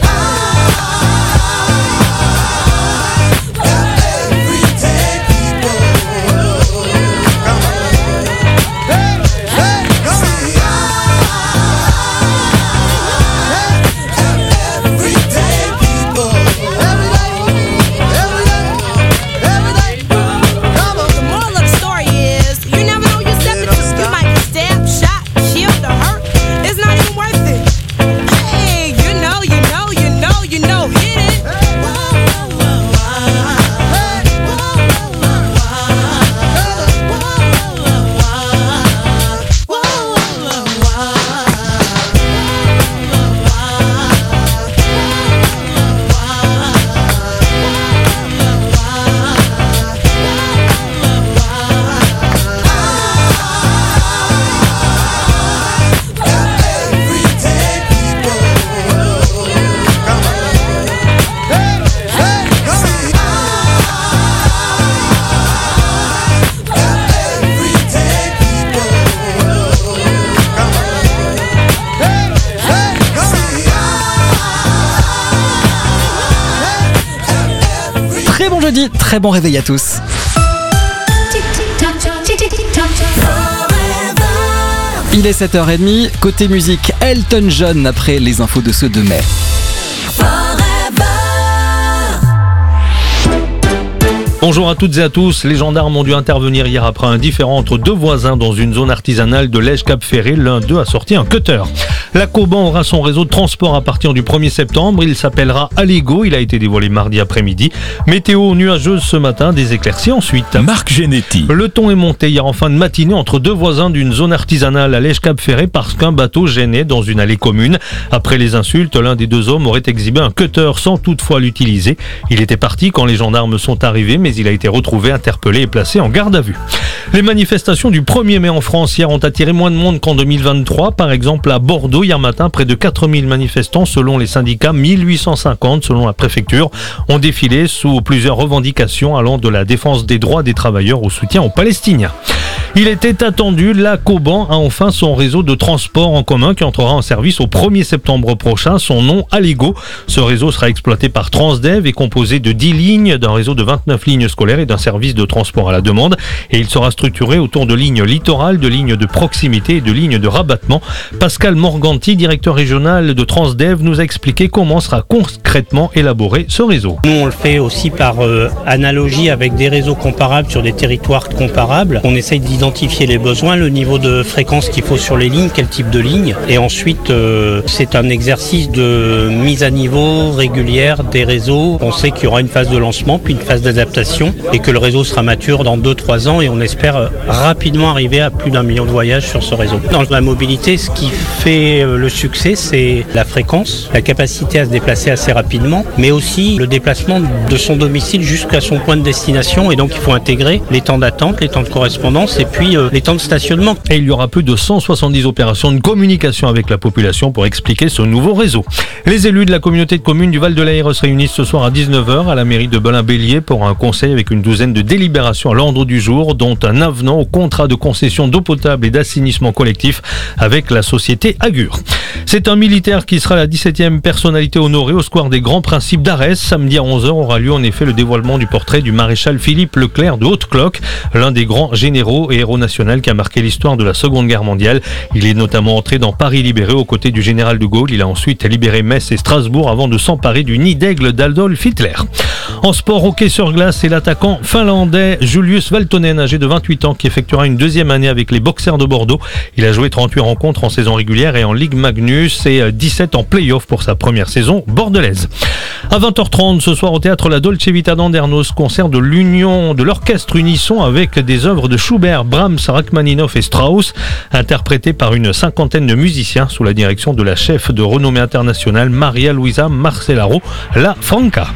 Speaker 2: jeudi, très bon réveil à tous. Il est 7h30, côté musique, Elton John après les infos de ce 2 mai.
Speaker 1: Bonjour à toutes et à tous. Les gendarmes ont dû intervenir hier après un différend entre deux voisins dans une zone artisanale de Lège-Cap-Ferré. L'un d'eux a sorti un cutter. La Coban aura son réseau de transport à partir du 1er septembre. Il s'appellera Allego. Il a été dévoilé mardi après-midi. Météo nuageuse ce matin, des éclaircies ensuite.
Speaker 6: Marc Genetti.
Speaker 1: Le ton est monté hier en fin de matinée entre deux voisins d'une zone artisanale à Lège-Cap-Ferré parce qu'un bateau gênait dans une allée commune. Après les insultes, l'un des deux hommes aurait exhibé un cutter sans toutefois l'utiliser. Il était parti quand les gendarmes sont arrivés, mais il a été retrouvé, interpellé et placé en garde à vue. Les manifestations du 1er mai en France hier ont attiré moins de monde qu'en 2023. Par exemple, à Bordeaux, hier matin, près de 4000 manifestants, selon les syndicats, 1850 selon la préfecture, ont défilé sous plusieurs revendications allant de la défense des droits des travailleurs au soutien aux Palestiniens. Il était attendu, la Coban a enfin son réseau de transport en commun qui entrera en service au 1er septembre prochain. Son nom, Allego. Ce réseau sera exploité par Transdev et composé de 10 lignes, d'un réseau de 29 lignes scolaires et d'un service de transport à la demande. Et il sera structuré autour de lignes littorales, de lignes de proximité et de lignes de rabattement. Pascal Morganti, directeur régional de Transdev, nous a expliqué comment sera concrètement élaboré ce réseau.
Speaker 7: Nous, on le fait aussi par analogie avec des réseaux comparables sur des territoires comparables. On essaye d'identifier les besoins, le niveau de fréquence qu'il faut sur les lignes, quel type de ligne. Et ensuite, c'est un exercice de mise à niveau régulière des réseaux. On sait qu'il y aura une phase de lancement, puis une phase d'adaptation, et que le réseau sera mature dans 2-3 ans, et on espère rapidement arriver à plus d'1 million de voyages sur ce réseau. Dans la mobilité, ce qui fait le succès, c'est la fréquence, la capacité à se déplacer assez rapidement, mais aussi le déplacement de son domicile jusqu'à son point de destination. Et donc, il faut intégrer les temps d'attente, les temps de correspondance, et puis les temps de stationnement.
Speaker 1: Et il y aura plus de 170 opérations de communication avec la population pour expliquer ce nouveau réseau. Les élus de la communauté de communes du Val-de-l'Aïr se réunissent ce soir à 19h à la mairie de Belin-Bélier pour un conseil avec une douzaine de délibérations à l'ordre du jour, dont un avenant au contrat de concession d'eau potable et d'assainissement collectif avec la société Agur. C'est un militaire qui sera la 17e personnalité honorée au square des Grands Principes d'Arès. Samedi à 11h aura lieu en effet le dévoilement du portrait du maréchal Philippe Leclerc de Haute-Cloque, l'un des grands généraux et héros national qui a marqué l'histoire de la Seconde Guerre mondiale. Il est notamment entré dans Paris libéré aux côtés du général de Gaulle. Il a ensuite libéré Metz et Strasbourg avant de s'emparer du nid d'aigle d'Adolf Hitler. En sport, hockey sur glace, c'est l'attaquant finlandais Julius Valtonen, âgé de 28 ans, qui effectuera une deuxième année avec les Boxers de Bordeaux. Il a joué 38 rencontres en saison régulière et en Ligue Magnus et 17 en play-off pour sa première saison bordelaise. À 20h30 ce soir au théâtre La Dolce Vita d'Andernos, concert de l'Union de l'Orchestre Unisson avec des œuvres de Schubert, Brahms, Rachmaninoff et Strauss, interprétées par une cinquantaine de musiciens sous la direction de la chef de renommée internationale Maria Luisa Marcelaro, la Franca.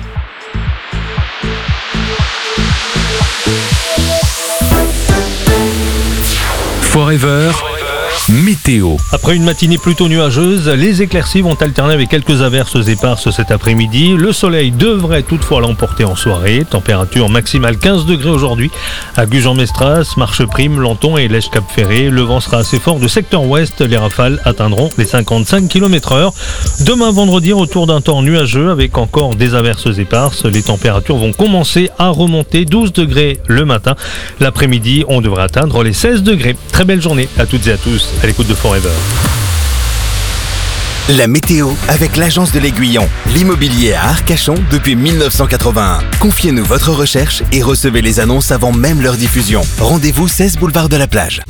Speaker 6: Forever. Météo.
Speaker 1: Après une matinée plutôt nuageuse, les éclaircies vont alterner avec quelques averses éparses cet après-midi. Le soleil devrait toutefois l'emporter en soirée. Température maximale 15 degrés aujourd'hui à Gujan-Mestras, Marcheprime, Lanton et Lège-Cap-Ferré. Le vent sera assez fort de secteur ouest. Les rafales atteindront les 55 km/h. Demain vendredi, retour d'un temps nuageux avec encore des averses éparses. Les températures vont commencer à remonter, 12 degrés le matin. L'après-midi, on devrait atteindre les 16 degrés. Très belle journée à toutes et à tous. À l'écoute de Forever.
Speaker 8: La météo avec l'agence de l'Aiguillon, l'immobilier à Arcachon depuis 1981. Confiez-nous votre recherche et recevez les annonces avant même leur diffusion. Rendez-vous 16 boulevard de la Plage.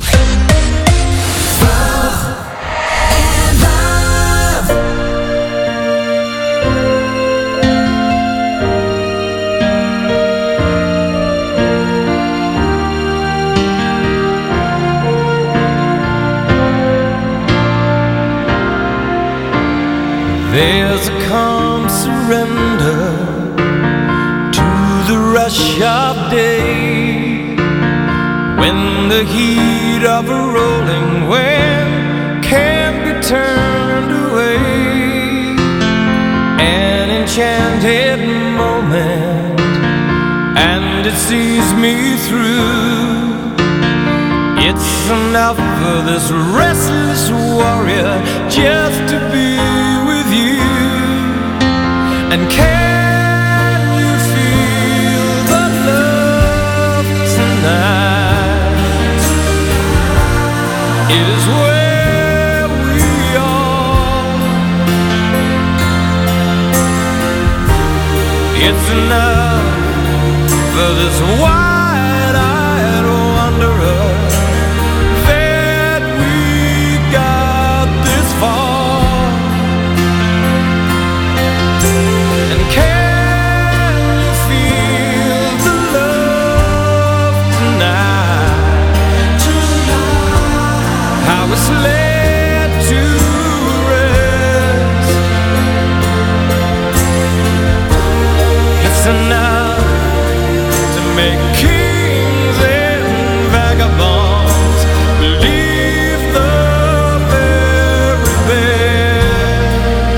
Speaker 11: There's a calm surrender to the rush of day, when the heat of a rolling wave can't be turned away. An enchanted moment, and it sees me through. It's enough for this restless warrior just to be with you. And can you feel the this wide-eyed wanderer that we got this far. And can you feel the love tonight? How it's led to rest. It's enough to make kings and vagabonds believe the very best.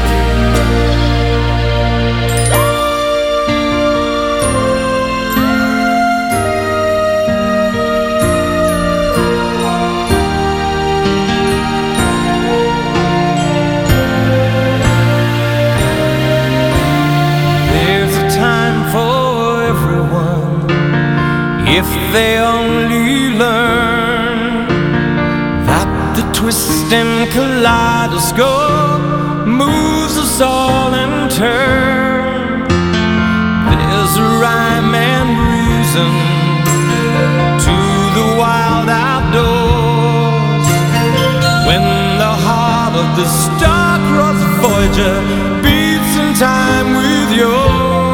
Speaker 11: There's a time for everyone if they only learn that the twisting kaleidoscope moves us all in turn. There's a rhyme and reason to the wild outdoors when the heart of the star-crossed Voyager beats in time with yours.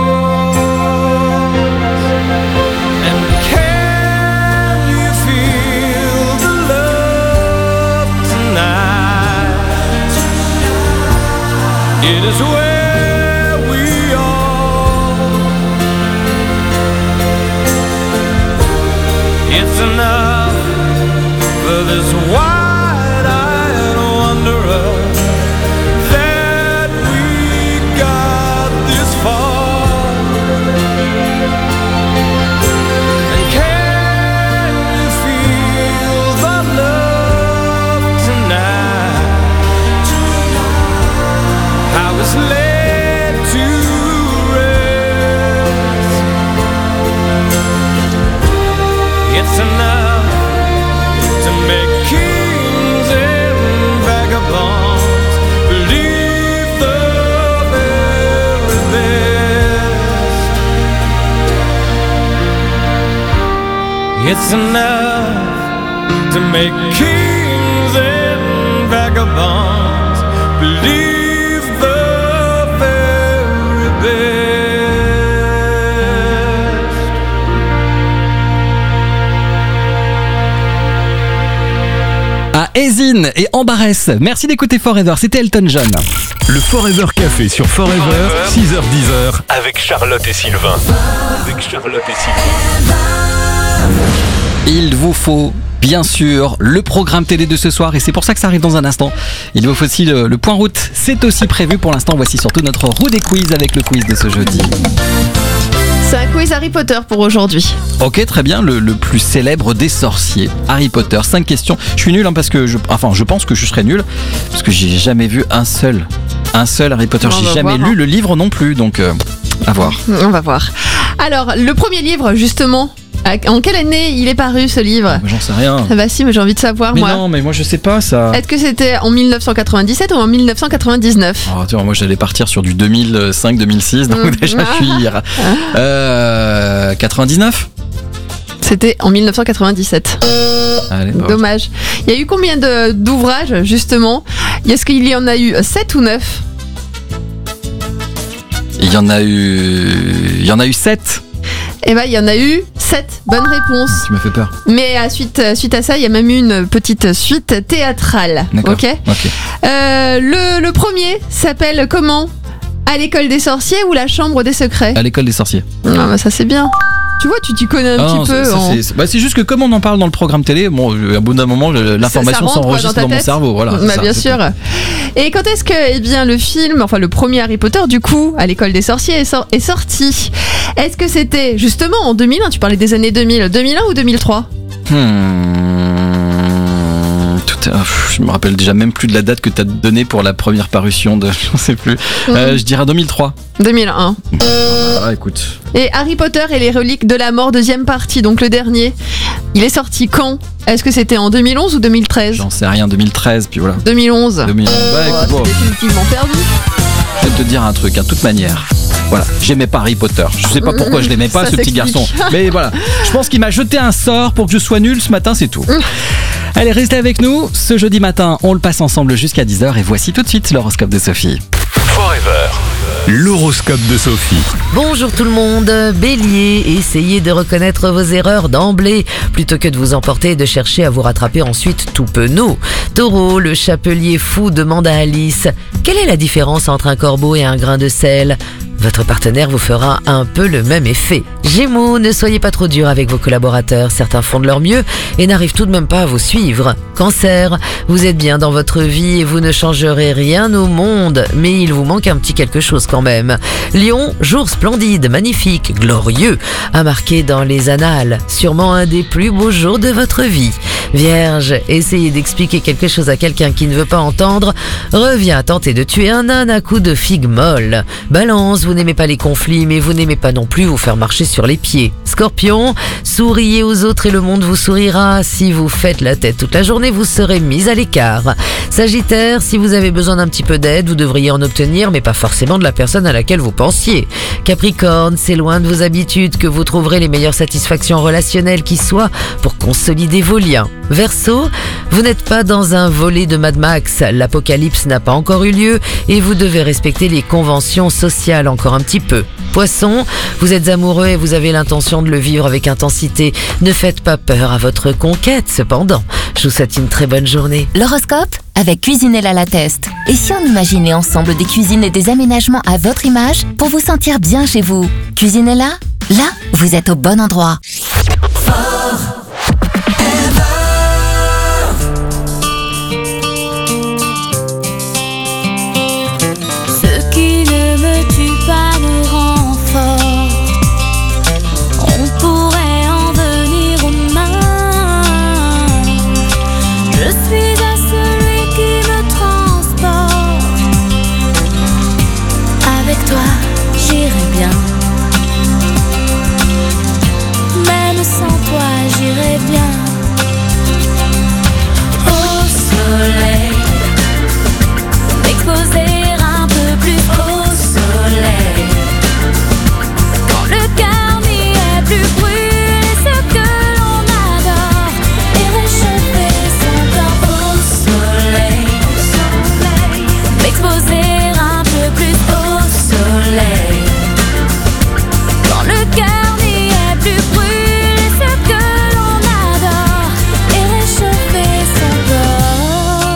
Speaker 11: And can you feel the love tonight? It is where we are. It's enough for this wide-eyed wanderer that we got this far. And can you feel the love tonight? How it's led to rest. It's enough to make kings and vagabonds believe the very best. It's enough to make kings and vagabonds believe the very best.
Speaker 2: À Ezine et Embarès. Merci d'écouter Forever, c'était Elton John.
Speaker 6: Le Forever Café sur Forever, 6h-10h, avec Charlotte et Sylvain.
Speaker 2: Il vous faut bien sûr le programme télé de ce soir et c'est pour ça que ça arrive dans un instant. Il vous faut aussi le point route, c'est aussi prévu pour l'instant. Voici surtout notre roue des quiz avec le quiz de ce jeudi.
Speaker 9: C'est un quiz Harry Potter pour aujourd'hui.
Speaker 2: Ok, très bien, le plus célèbre des sorciers, Harry Potter. 5 questions. Je suis nul parce que je pense que je serais nul parce que j'ai jamais vu un seul Harry Potter. J'ai jamais lu le livre non plus, donc à voir.
Speaker 9: On va voir. Alors, le premier livre, justement, en quelle année il est paru ce livre ?
Speaker 2: J'en sais rien.
Speaker 9: Ah bah si, mais j'ai envie de savoir,
Speaker 2: mais
Speaker 9: moi.
Speaker 2: Non, mais moi je sais pas ça.
Speaker 9: Est-ce que c'était en 1997 ou en 1999 ?
Speaker 2: Oh, tu vois, moi j'allais partir sur du 2005-2006, donc déjà je suis 99 ?
Speaker 9: C'était en 1997.
Speaker 2: Allez,
Speaker 9: dommage. Il y a eu combien d'ouvrages, justement ? Est-ce qu'il y en a eu 7 ou 9 ?
Speaker 2: Il y en a eu 7.
Speaker 9: Eh ben, il y en a eu 7. Bonne réponse.
Speaker 2: Tu m'as fait peur.
Speaker 9: Mais suite à ça, il y a même eu une petite suite théâtrale.
Speaker 2: D'accord.
Speaker 9: Ok. Le premier s'appelle comment ? À l'école des sorciers ou la chambre des secrets ?
Speaker 2: À l'école des sorciers.
Speaker 9: Ah bah ça c'est bien. Tu vois, tu t'y connais un petit peu.
Speaker 2: C'est juste que comme on en parle dans le programme télé, bon, à bout d'un moment, l'information s'enregistre dans mon cerveau. Voilà,
Speaker 9: bah, bien sûr. Et quand est-ce que le film, enfin le premier Harry Potter, du coup, à l'école des sorciers, est sorti ? Est-ce que c'était justement en 2001 ? Tu parlais des années 2000. 2001 ou 2003 ?
Speaker 2: Je me rappelle déjà même plus de la date que tu as donnée pour la première parution de. Je ne sais plus. Je dirais 2003.
Speaker 9: 2001.
Speaker 2: Ah, écoute.
Speaker 9: Et Harry Potter et les reliques de la mort, deuxième partie, donc le dernier. Il est sorti quand ? Est-ce que c'était en 2011 ou 2013 ?
Speaker 2: J'en sais rien, 2013, puis voilà.
Speaker 9: 2011.
Speaker 2: 2011. Bah, écoute,
Speaker 9: c'est définitivement perdu.
Speaker 2: Je vais te dire un truc, de toute manière. Voilà, j'aimais pas Harry Potter. Je sais pas pourquoi je l'aimais pas,
Speaker 9: Ça
Speaker 2: ce petit
Speaker 9: s'explique.
Speaker 2: garçon. Mais voilà, je pense qu'il m'a jeté un sort pour que je sois nul ce matin, c'est tout. Allez, restez avec nous. Ce jeudi matin, on le passe ensemble jusqu'à 10h et voici tout de suite l'horoscope de Sophie.
Speaker 6: Forever. L'horoscope de Sophie.
Speaker 10: Bonjour tout le monde, Bélier, essayez de reconnaître vos erreurs d'emblée plutôt que de vous emporter et de chercher à vous rattraper ensuite tout penaud. Taureau, le chapelier fou demande à Alice, quelle est la différence entre un corbeau et un grain de sel ? Votre partenaire vous fera un peu le même effet. Gémeaux, ne soyez pas trop dur avec vos collaborateurs, certains font de leur mieux et n'arrivent tout de même pas à vous suivre. Cancer, vous êtes bien dans votre vie et vous ne changerez rien au monde, mais il vous manque un petit quelque chose quand même. Lion, jour splendide, magnifique, glorieux, à marquer dans les annales, sûrement un des plus beaux jours de votre vie. Vierge, essayez d'expliquer quelque chose à quelqu'un qui ne veut pas entendre, revient à tenter de tuer un âne à coups de figue molle. Balance, vous n'aimez pas les conflits, mais vous n'aimez pas non plus vous faire marcher sur les pieds. Scorpion, souriez aux autres et le monde vous sourira. Si vous faites la tête toute la journée, vous serez mis à l'écart. Sagittaire, si vous avez besoin d'un petit peu d'aide, vous devriez en obtenir, mais pas forcément de la personne à laquelle vous pensiez. Capricorne, c'est loin de vos habitudes que vous trouverez les meilleures satisfactions relationnelles qui soient pour consolider vos liens. Verseau, vous n'êtes pas dans un volet de Mad Max, l'apocalypse n'a pas encore eu lieu et vous devez respecter les conventions sociales encore un petit peu. Poisson, vous êtes amoureux et vous avez l'intention de le vivre avec intensité. Ne faites pas peur à votre conquête cependant. Je vous souhaite une très bonne journée.
Speaker 17: L'horoscope avec Cuisinella La Teste. Et si on imaginait ensemble des cuisines et des aménagements à votre image pour vous sentir bien chez vous? Cuisinella, là, vous êtes au bon endroit.
Speaker 12: Ce qui ne me tue pas me rend fort. On pourrait en venir aux mains. Je suis à celui qui me transporte. Avec toi, j'irai bien. Même sans toi, j'irai bien. Au soleil, m'exposer un peu plus au soleil. Quand le cœur n'y est plus, brûler ce que l'on adore et réchauffer son corps au soleil. M'exposer un peu plus au soleil. Quand le cœur n'y est plus, brûler ce que l'on adore et réchauffer son corps.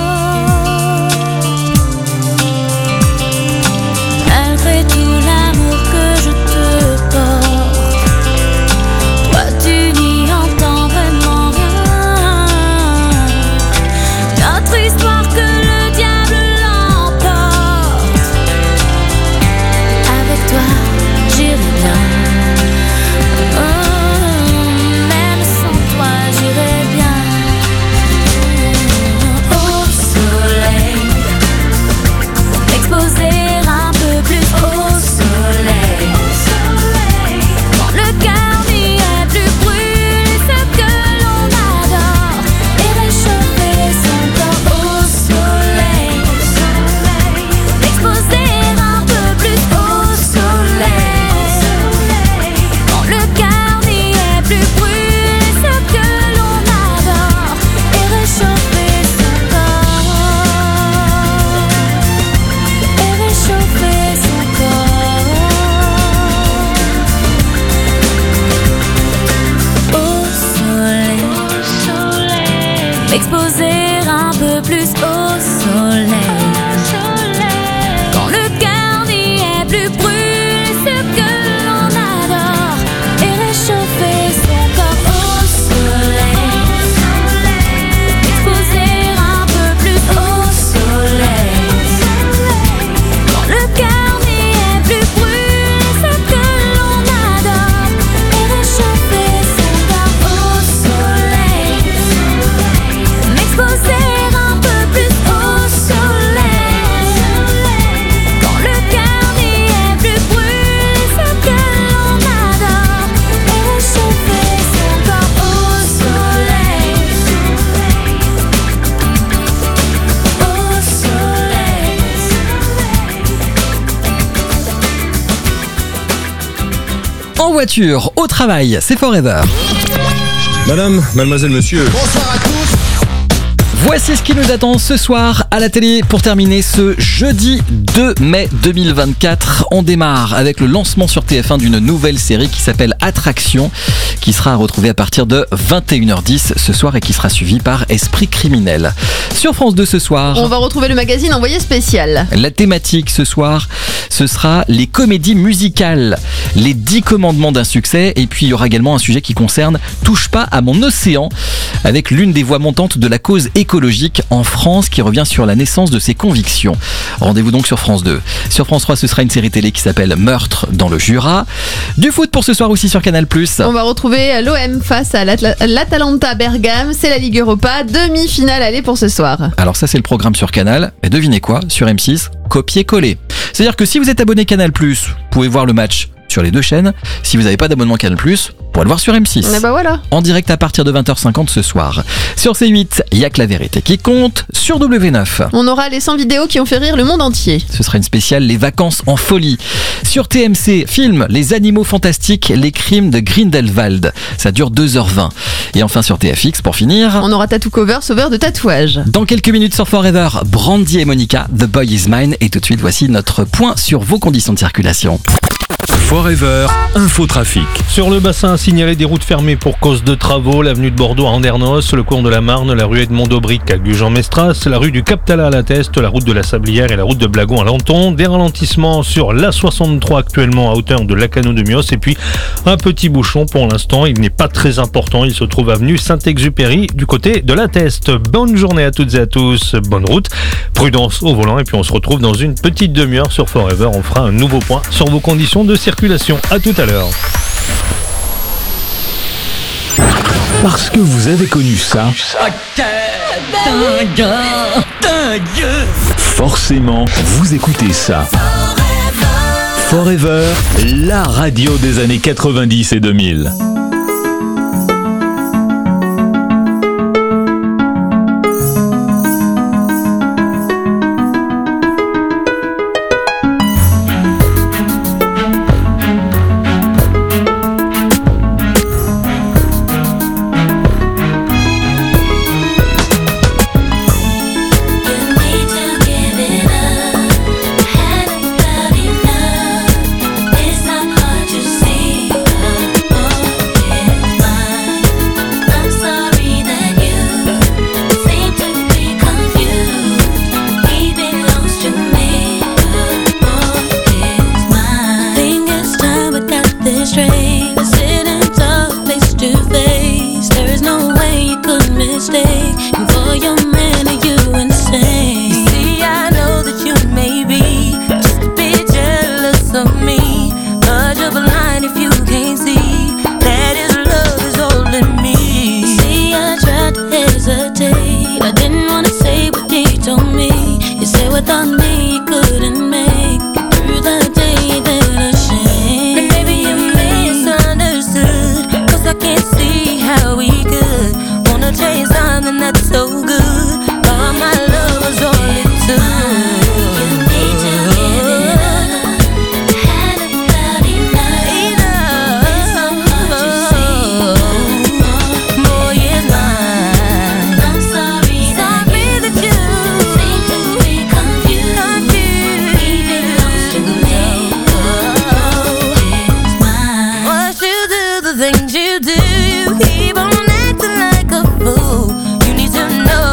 Speaker 12: Malgré tout l'amour que je te porte, toi tu n'y entends vraiment rien. Notre histoire que le diable l'emporte. Avec toi j'irai bien. Même sans toi j'irai bien. Au soleil, m'exposer un peu plus au soleil. Quand le cœur n'y est plus, brûler ce que l'on adore et réchauffer son corps au soleil. M'exposer un peu plus au soleil. Quand le cœur n'y est plus, brûler ce que l'on adore et réchauffer son corps. Et réchauffer son corps. Au soleil, m'exposer un peu plus au soleil. Quand le cœur n'y est plus, brûler ce que l'on adore et réchauffer son corps au soleil. M'exposer un peu plus au soleil. Quand le cœur n'y est plus, brûler ce que l'on adore et réchauffer son corps au soleil. M'exposer un peu plus au soleil.
Speaker 2: voiture, au travail, c'est Forever.
Speaker 14: Madame, mademoiselle, monsieur.
Speaker 15: Bonsoir à tous.
Speaker 2: Voici ce qui nous attend ce soir à la télé pour terminer ce jeudi 2 mai 2024. On démarre avec le lancement sur TF1 d'une nouvelle série qui s'appelle Attraction, qui sera retrouvée à partir de 21h10 ce soir et qui sera suivie par Esprit criminel. Sur France 2 ce soir,
Speaker 9: on va retrouver le magazine Envoyé spécial.
Speaker 2: La thématique ce soir, ce sera les comédies musicales, les 10 commandements d'un succès, et puis il y aura également un sujet qui concerne Touche pas à mon océan, avec l'une des voix montantes de la cause écologique en France qui revient sur la naissance de ses convictions. Rendez-vous donc sur France 2. Sur France 3, ce sera une série télé qui s'appelle Meurtre dans le Jura. Du foot pour ce soir aussi sur Canal+.
Speaker 9: On va retrouver l'OM face à l'Atalanta Bergame. C'est la Ligue Europa, demi-finale aller pour ce soir.
Speaker 2: Alors ça, c'est le programme sur Canal. Et devinez quoi, sur M6, copier-coller. C'est-à-dire que si vous êtes abonné Canal+, vous pouvez voir le match sur les deux chaînes. Si vous n'avez pas d'abonnement Canal+, vous pourrez le voir sur M6.
Speaker 9: Et bah voilà.
Speaker 2: En direct à partir de 20h50 ce soir. Sur C8, il y a que la vérité qui compte. Sur W9,
Speaker 9: on aura les 100 vidéos qui ont fait rire le monde entier.
Speaker 2: Ce sera une spéciale Les vacances en folie. Sur TMC, film Les animaux fantastiques, les crimes de Grindelwald. Ça dure 2h20. Et enfin sur TFX, pour finir,
Speaker 9: on aura Tattoo Cover, sauveur de tatouage.
Speaker 2: Dans quelques minutes sur Forever, Brandy et Monica, The Boy Is Mine. Et tout de suite, voici notre point sur vos conditions de circulation.
Speaker 6: Forever, infotrafic.
Speaker 1: Sur le bassin, signalé des routes fermées pour cause de travaux, l'avenue de Bordeaux à Andernos, le cours de la Marne, la rue Edmond-Daubric à Gujan-Mestras, la rue du Cap-Tala à La Teste, la route de la Sablière et la route de Blagon à Lanton. Des ralentissements sur l'A63 actuellement à hauteur de Lacano de Mios, et puis un petit bouchon pour l'instant, il n'est pas très important, il se trouve avenue Saint-Exupéry du côté de La Teste. Bonne journée à toutes et à tous, bonne route, prudence au volant, et puis on se retrouve dans une petite demi-heure sur Forever, on fera un nouveau point sur vos conditions de circulation. À tout à l'heure.
Speaker 6: Parce que vous avez connu ça. Forcément, vous écoutez ça. Forever, la radio des années 90 et 2000.
Speaker 12: Things you do, you keep on acting like a fool. You need to know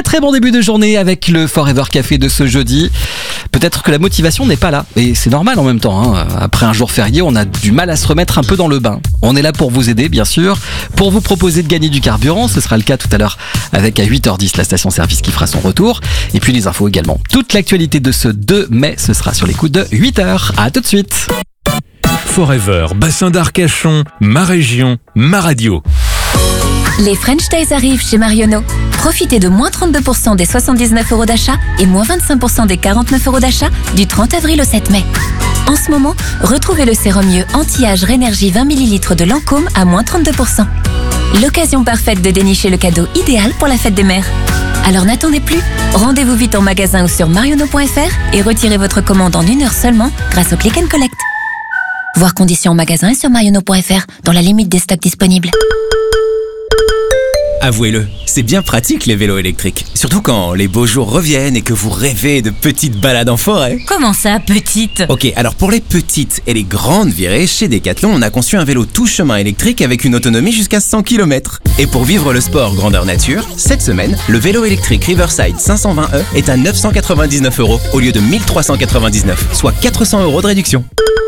Speaker 2: très bon début de journée avec le Forever Café de ce jeudi. Peut-être que la motivation n'est pas là, et c'est normal en même temps. Après un jour férié, on a du mal à se remettre un peu dans le bain. On est là pour vous aider, bien sûr, pour vous proposer de gagner du carburant. Ce sera le cas tout à l'heure avec à 8h10 la station-service qui fera son retour. Et puis les infos également. Toute l'actualité de ce 2 mai, ce sera sur les coups de 8h. À tout de suite.
Speaker 6: Forever, Bassin d'Arcachon, ma région, ma radio.
Speaker 17: Les French Days arrivent chez Marionneau. Profitez de moins 32% des 79 € d'achat et moins 25% des 49 € d'achat du 30 avril au 7 mai. En ce moment, retrouvez le sérum mieux anti-âge Rénergie 20 ml de Lancôme à moins 32%. L'occasion parfaite de dénicher le cadeau idéal pour la fête des mères. Alors n'attendez plus, rendez-vous vite en magasin ou sur marionneau.fr et retirez votre commande en 1 heure seulement grâce au Click & Collect. Voir conditions en magasin et sur marionneau.fr dans la limite des stocks disponibles.
Speaker 15: Avouez-le, c'est bien pratique les vélos électriques. Surtout quand les beaux jours reviennent et que vous rêvez de petites balades en forêt.
Speaker 17: Comment ça, petite ?
Speaker 15: Ok, alors pour les petites et les grandes virées, chez Decathlon, on a conçu un vélo tout chemin électrique avec une autonomie jusqu'à 100 km. Et pour vivre le sport grandeur nature, cette semaine, le vélo électrique Riverside 520e est à 999 € au lieu de 1399, soit 400 € de réduction.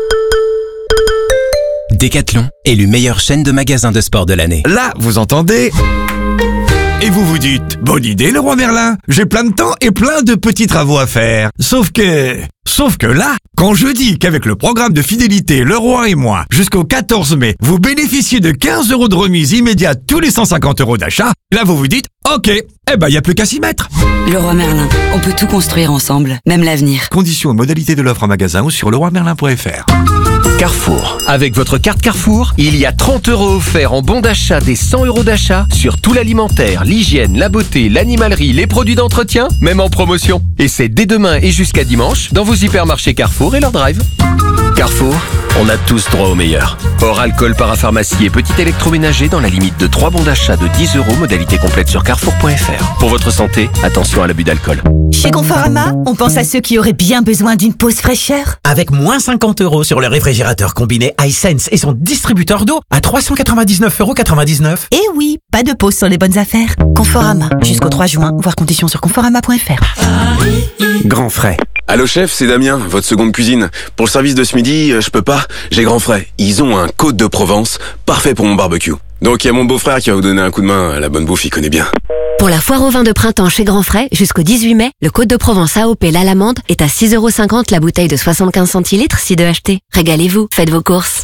Speaker 15: Decathlon, élu meilleure chaîne de magasins de sport de l'année.
Speaker 16: Là, vous entendez ? Et vous vous dites, bonne idée Leroy Merlin, j'ai plein de temps et plein de petits travaux à faire. Sauf que là, quand je dis qu'avec le programme de fidélité Leroy et moi, jusqu'au 14 mai, vous bénéficiez de 15 € de remise immédiate tous les 150 € d'achat, là vous vous dites, ok, y a plus qu'à s'y mettre.
Speaker 26: Leroy Merlin, on peut tout construire ensemble, même l'avenir.
Speaker 16: Conditions et modalités de l'offre en magasin ou sur leroymerlin.fr.
Speaker 19: Carrefour. Avec votre carte Carrefour, il y a 30 € offerts en bon d'achat des 100 € d'achat sur tout l'alimentaire, l'hygiène, la beauté, l'animalerie, les produits d'entretien, même en promotion. Et c'est dès demain et jusqu'à dimanche dans vos hypermarchés Carrefour et leur drive. Carrefour, on a tous droit au meilleur. Hors alcool, parapharmacie et petit électroménager dans la limite de 3 bons d'achat de 10 €, modalité complète sur carrefour.fr. Pour votre santé, attention à l'abus d'alcool.
Speaker 20: Chez Conforama, on pense à ceux qui auraient bien besoin d'une pause fraîcheur.
Speaker 21: Avec moins 50 € sur le réfrigérateur combiné iSense et son distributeur d'eau à 399,99 €.
Speaker 20: Et oui, pas de pause sur les bonnes affaires. Conforama, jusqu'au 3 juin, voir conditions sur conforama.fr.
Speaker 22: Grand frais. Allô chef, c'est Damien, votre seconde cuisine. Pour le service de ce midi, je peux pas, j'ai Grand frais. Ils ont un Côte de Provence, parfait pour mon barbecue. Donc il y a mon beau-frère qui va vous donner un coup de main, la bonne bouffe, il connaît bien.
Speaker 23: Pour la foire au vin de printemps chez Grand Frais, jusqu'au 18 mai, le Côte de Provence AOP l'Alamande est à 6,50 € la bouteille de 75 centilitres si de acheter. Régalez-vous, faites vos courses.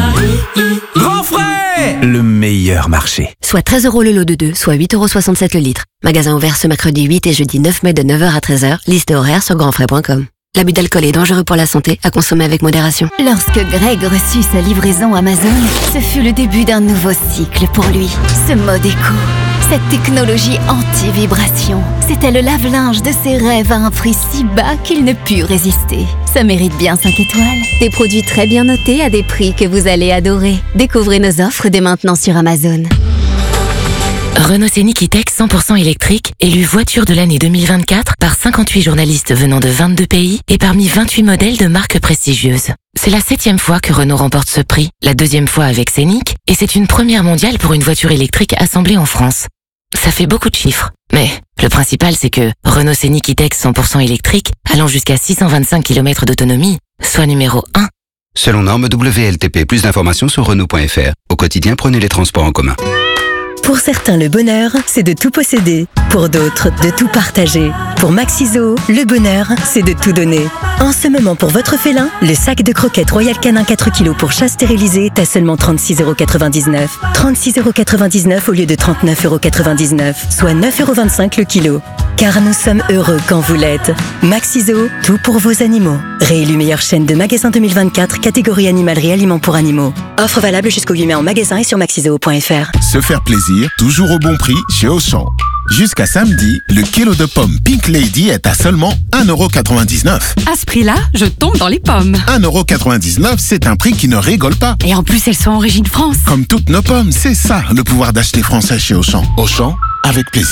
Speaker 21: Grand Frais, le meilleur marché.
Speaker 23: Soit 13 € le lot de 2, soit 8,67 € le litre. Magasin ouvert ce mercredi 8 et jeudi 9 mai de 9h à 13h. Liste horaire sur grandfrais.com. L'abus d'alcool est dangereux pour la santé, à consommer avec modération. Lorsque Greg reçut sa livraison Amazon, ce fut le début d'un nouveau cycle pour lui. Ce mode éco, cette technologie anti-vibration, c'était le lave-linge de ses rêves à un prix si bas qu'il ne put résister. Ça mérite bien 5 étoiles. Des produits très bien notés à des prix que vous allez adorer. Découvrez nos offres dès maintenant sur Amazon.
Speaker 27: Renault Scénic E-Tech 100% électrique, élu voiture de l'année 2024 par 58 journalistes venant de 22 pays et parmi 28 modèles de marques prestigieuses. C'est la 7e fois que Renault remporte ce prix, la 2e fois avec Scénic, et c'est une première mondiale pour une voiture électrique assemblée en France. Ça fait beaucoup de chiffres, mais le principal c'est que Renault Scénic E-Tech 100% électrique, allant jusqu'à 625 km d'autonomie, soit numéro 1.
Speaker 28: Selon norme WLTP, plus d'informations sur Renault.fr. Au quotidien, prenez les transports en commun.
Speaker 29: Pour certains, le bonheur, c'est de tout posséder. Pour d'autres, de tout partager. Pour Maxiso, le bonheur, c'est de tout donner. En ce moment, pour votre félin, le sac de croquettes Royal Canin 4 kg pour chat stérilisé est à seulement 36,99 €. 36,99 € au lieu de 39,99 €, soit 9,25 € le kilo. Car nous sommes heureux quand vous l'êtes. Maxiso, tout pour vos animaux. Réélu meilleure chaîne de magasins 2024, catégorie animalerie aliments pour animaux. Offre valable jusqu'au 8 mai en magasin et sur maxiso.fr.
Speaker 30: Se faire plaisir, toujours au bon prix chez Auchan. Jusqu'à samedi, le kilo de pommes Pink Lady est à seulement 1,99 €.
Speaker 31: À ce prix-là, je tombe dans les pommes.
Speaker 30: 1,99 €, c'est un prix qui ne rigole pas.
Speaker 31: Et en plus, elles sont origine France.
Speaker 30: Comme toutes nos pommes, c'est ça le pouvoir d'acheter français chez Auchan. Auchan, avec plaisir.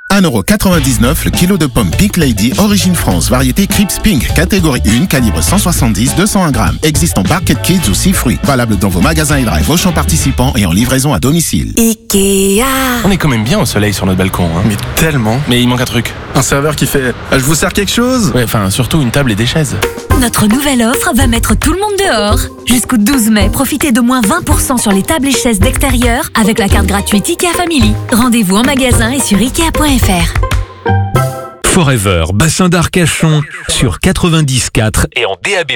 Speaker 30: 1,99€ le kilo de pommes Pink Lady Origine France, variété Crips Pink, catégorie 1, calibre 170-201 grammes. Existe en Barquette Kids ou 6 fruits. Valable dans vos magasins et drive, vos champs participants et en livraison à domicile.
Speaker 3: Ikea. On est quand même bien au soleil sur notre balcon. Hein. Mais tellement. Mais il manque un truc. Un serveur qui fait « Je vous sers quelque chose ?» Ouais, enfin, surtout une table et des chaises.
Speaker 17: Notre nouvelle offre va mettre tout le monde dehors. Jusqu'au 12 mai, profitez de moins 20% sur les tables et chaises d'extérieur avec la carte gratuite Ikea Family. Rendez-vous en magasin et sur Ikea.fr.
Speaker 6: Forever, bassin d'Arcachon, sur 90.4 et en DAB+.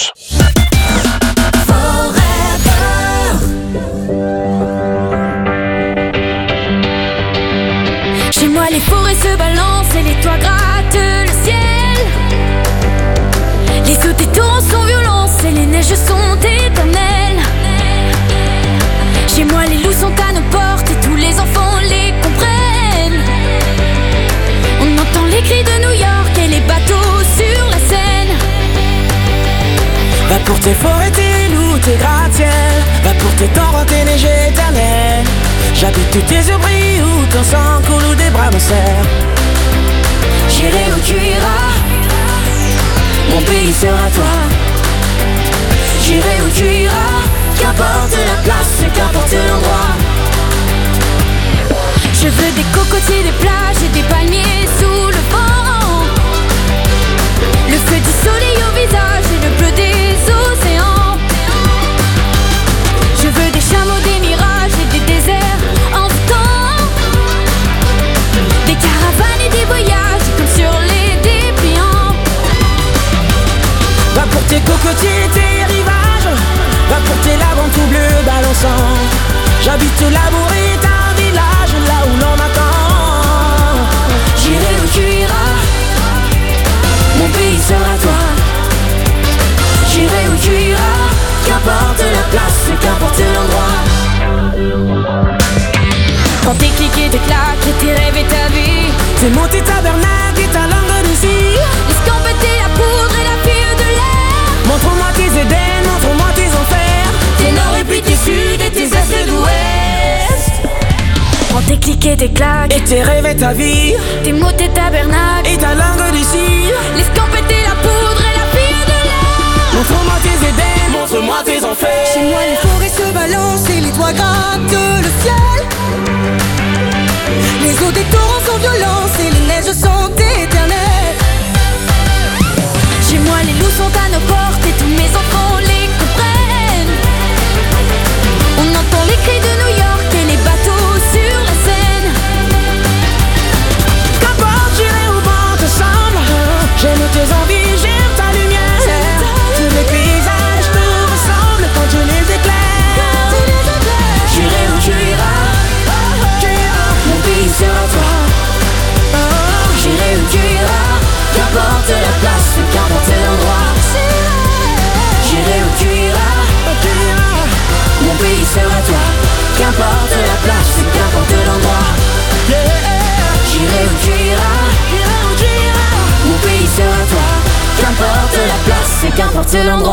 Speaker 12: Chez moi les forêts se balancent et les toits grattent le ciel. Les eaux des torrents sont violents et les neiges sont éternelles. Chez moi les loups sont à nos portes et tous les enfants les comprennent. On entend les cris de New York et les bateaux sur la Seine.
Speaker 4: Va pour tes forêts, tes loups, tes gratte-ciel. Va pour tes torrents, tes neiges éternelles. J'habite où tes yeux brillent, où ton sang coule, où des bras me serrent.
Speaker 12: J'irai où tu iras,
Speaker 4: mon pays sera toi.
Speaker 12: J'irai où tu iras, qu'importe la place, qu'importe l'endroit. Je veux des cocotiers, des plages et des palmiers sous le vent. Le feu du soleil au visage et le bleu des océans. Je veux des chameaux, des mirages et des déserts en tout temps. Des caravanes et des voyages comme sur les dépliants.
Speaker 4: Va pour tes cocotiers, tes rivages. Va pour tes lagons tout bleus balançants. J'habite l'amour et un village là où l'on m'attend.
Speaker 12: J'irai où tu iras,
Speaker 4: mon pays sera toi.
Speaker 12: J'irai où tu iras, qu'importe la place, qu'importe l'endroit. Quand tes clics et tes claques et tes rêves et ta vie,
Speaker 4: t'es monté tabernacle et ta langue de cire.
Speaker 12: Escampetez la poudre et la fille de l'air.
Speaker 4: Montre-moi tes Éden, montre-moi tes enfers.
Speaker 12: Tes nord et puis tes sud et tes est et d'ouest. Quand tes clics et tes claques
Speaker 4: et tes rêves et ta vie,
Speaker 12: tes mots, tes tabernacles
Speaker 4: et ta langue de cire.
Speaker 12: L'escampetez la poudre et la fille de l'air.
Speaker 4: Montre-moi tes Éden, montre-moi tes enfers. Chez moi les forêts se balancent et les toits grattent le ciel. Les eaux des torrents sont violentes et les neiges sont éternelles.
Speaker 12: Chez moi les loups sont à nos portes et tous mes enfants les comprennent. On entend les cris de New York et les bateaux sur la Seine.
Speaker 4: Qu'importe, j'irai où vent te semble. J'aime tes envies, j'aime ta lumière. Tous les paysages te ressemblent quand je les éclaire.
Speaker 12: J'irai où tu iras, mon pays sera toi. J'irai où tu iras, qu'importe la place, qu'importe l'endroit. J'irai où tu iras, mon pays sera toi. Qu'importe la place, qu'importe l'endroit. J'irai où tu iras, mon pays sera toi. Qu'importe la place, qu'importe l'endroit.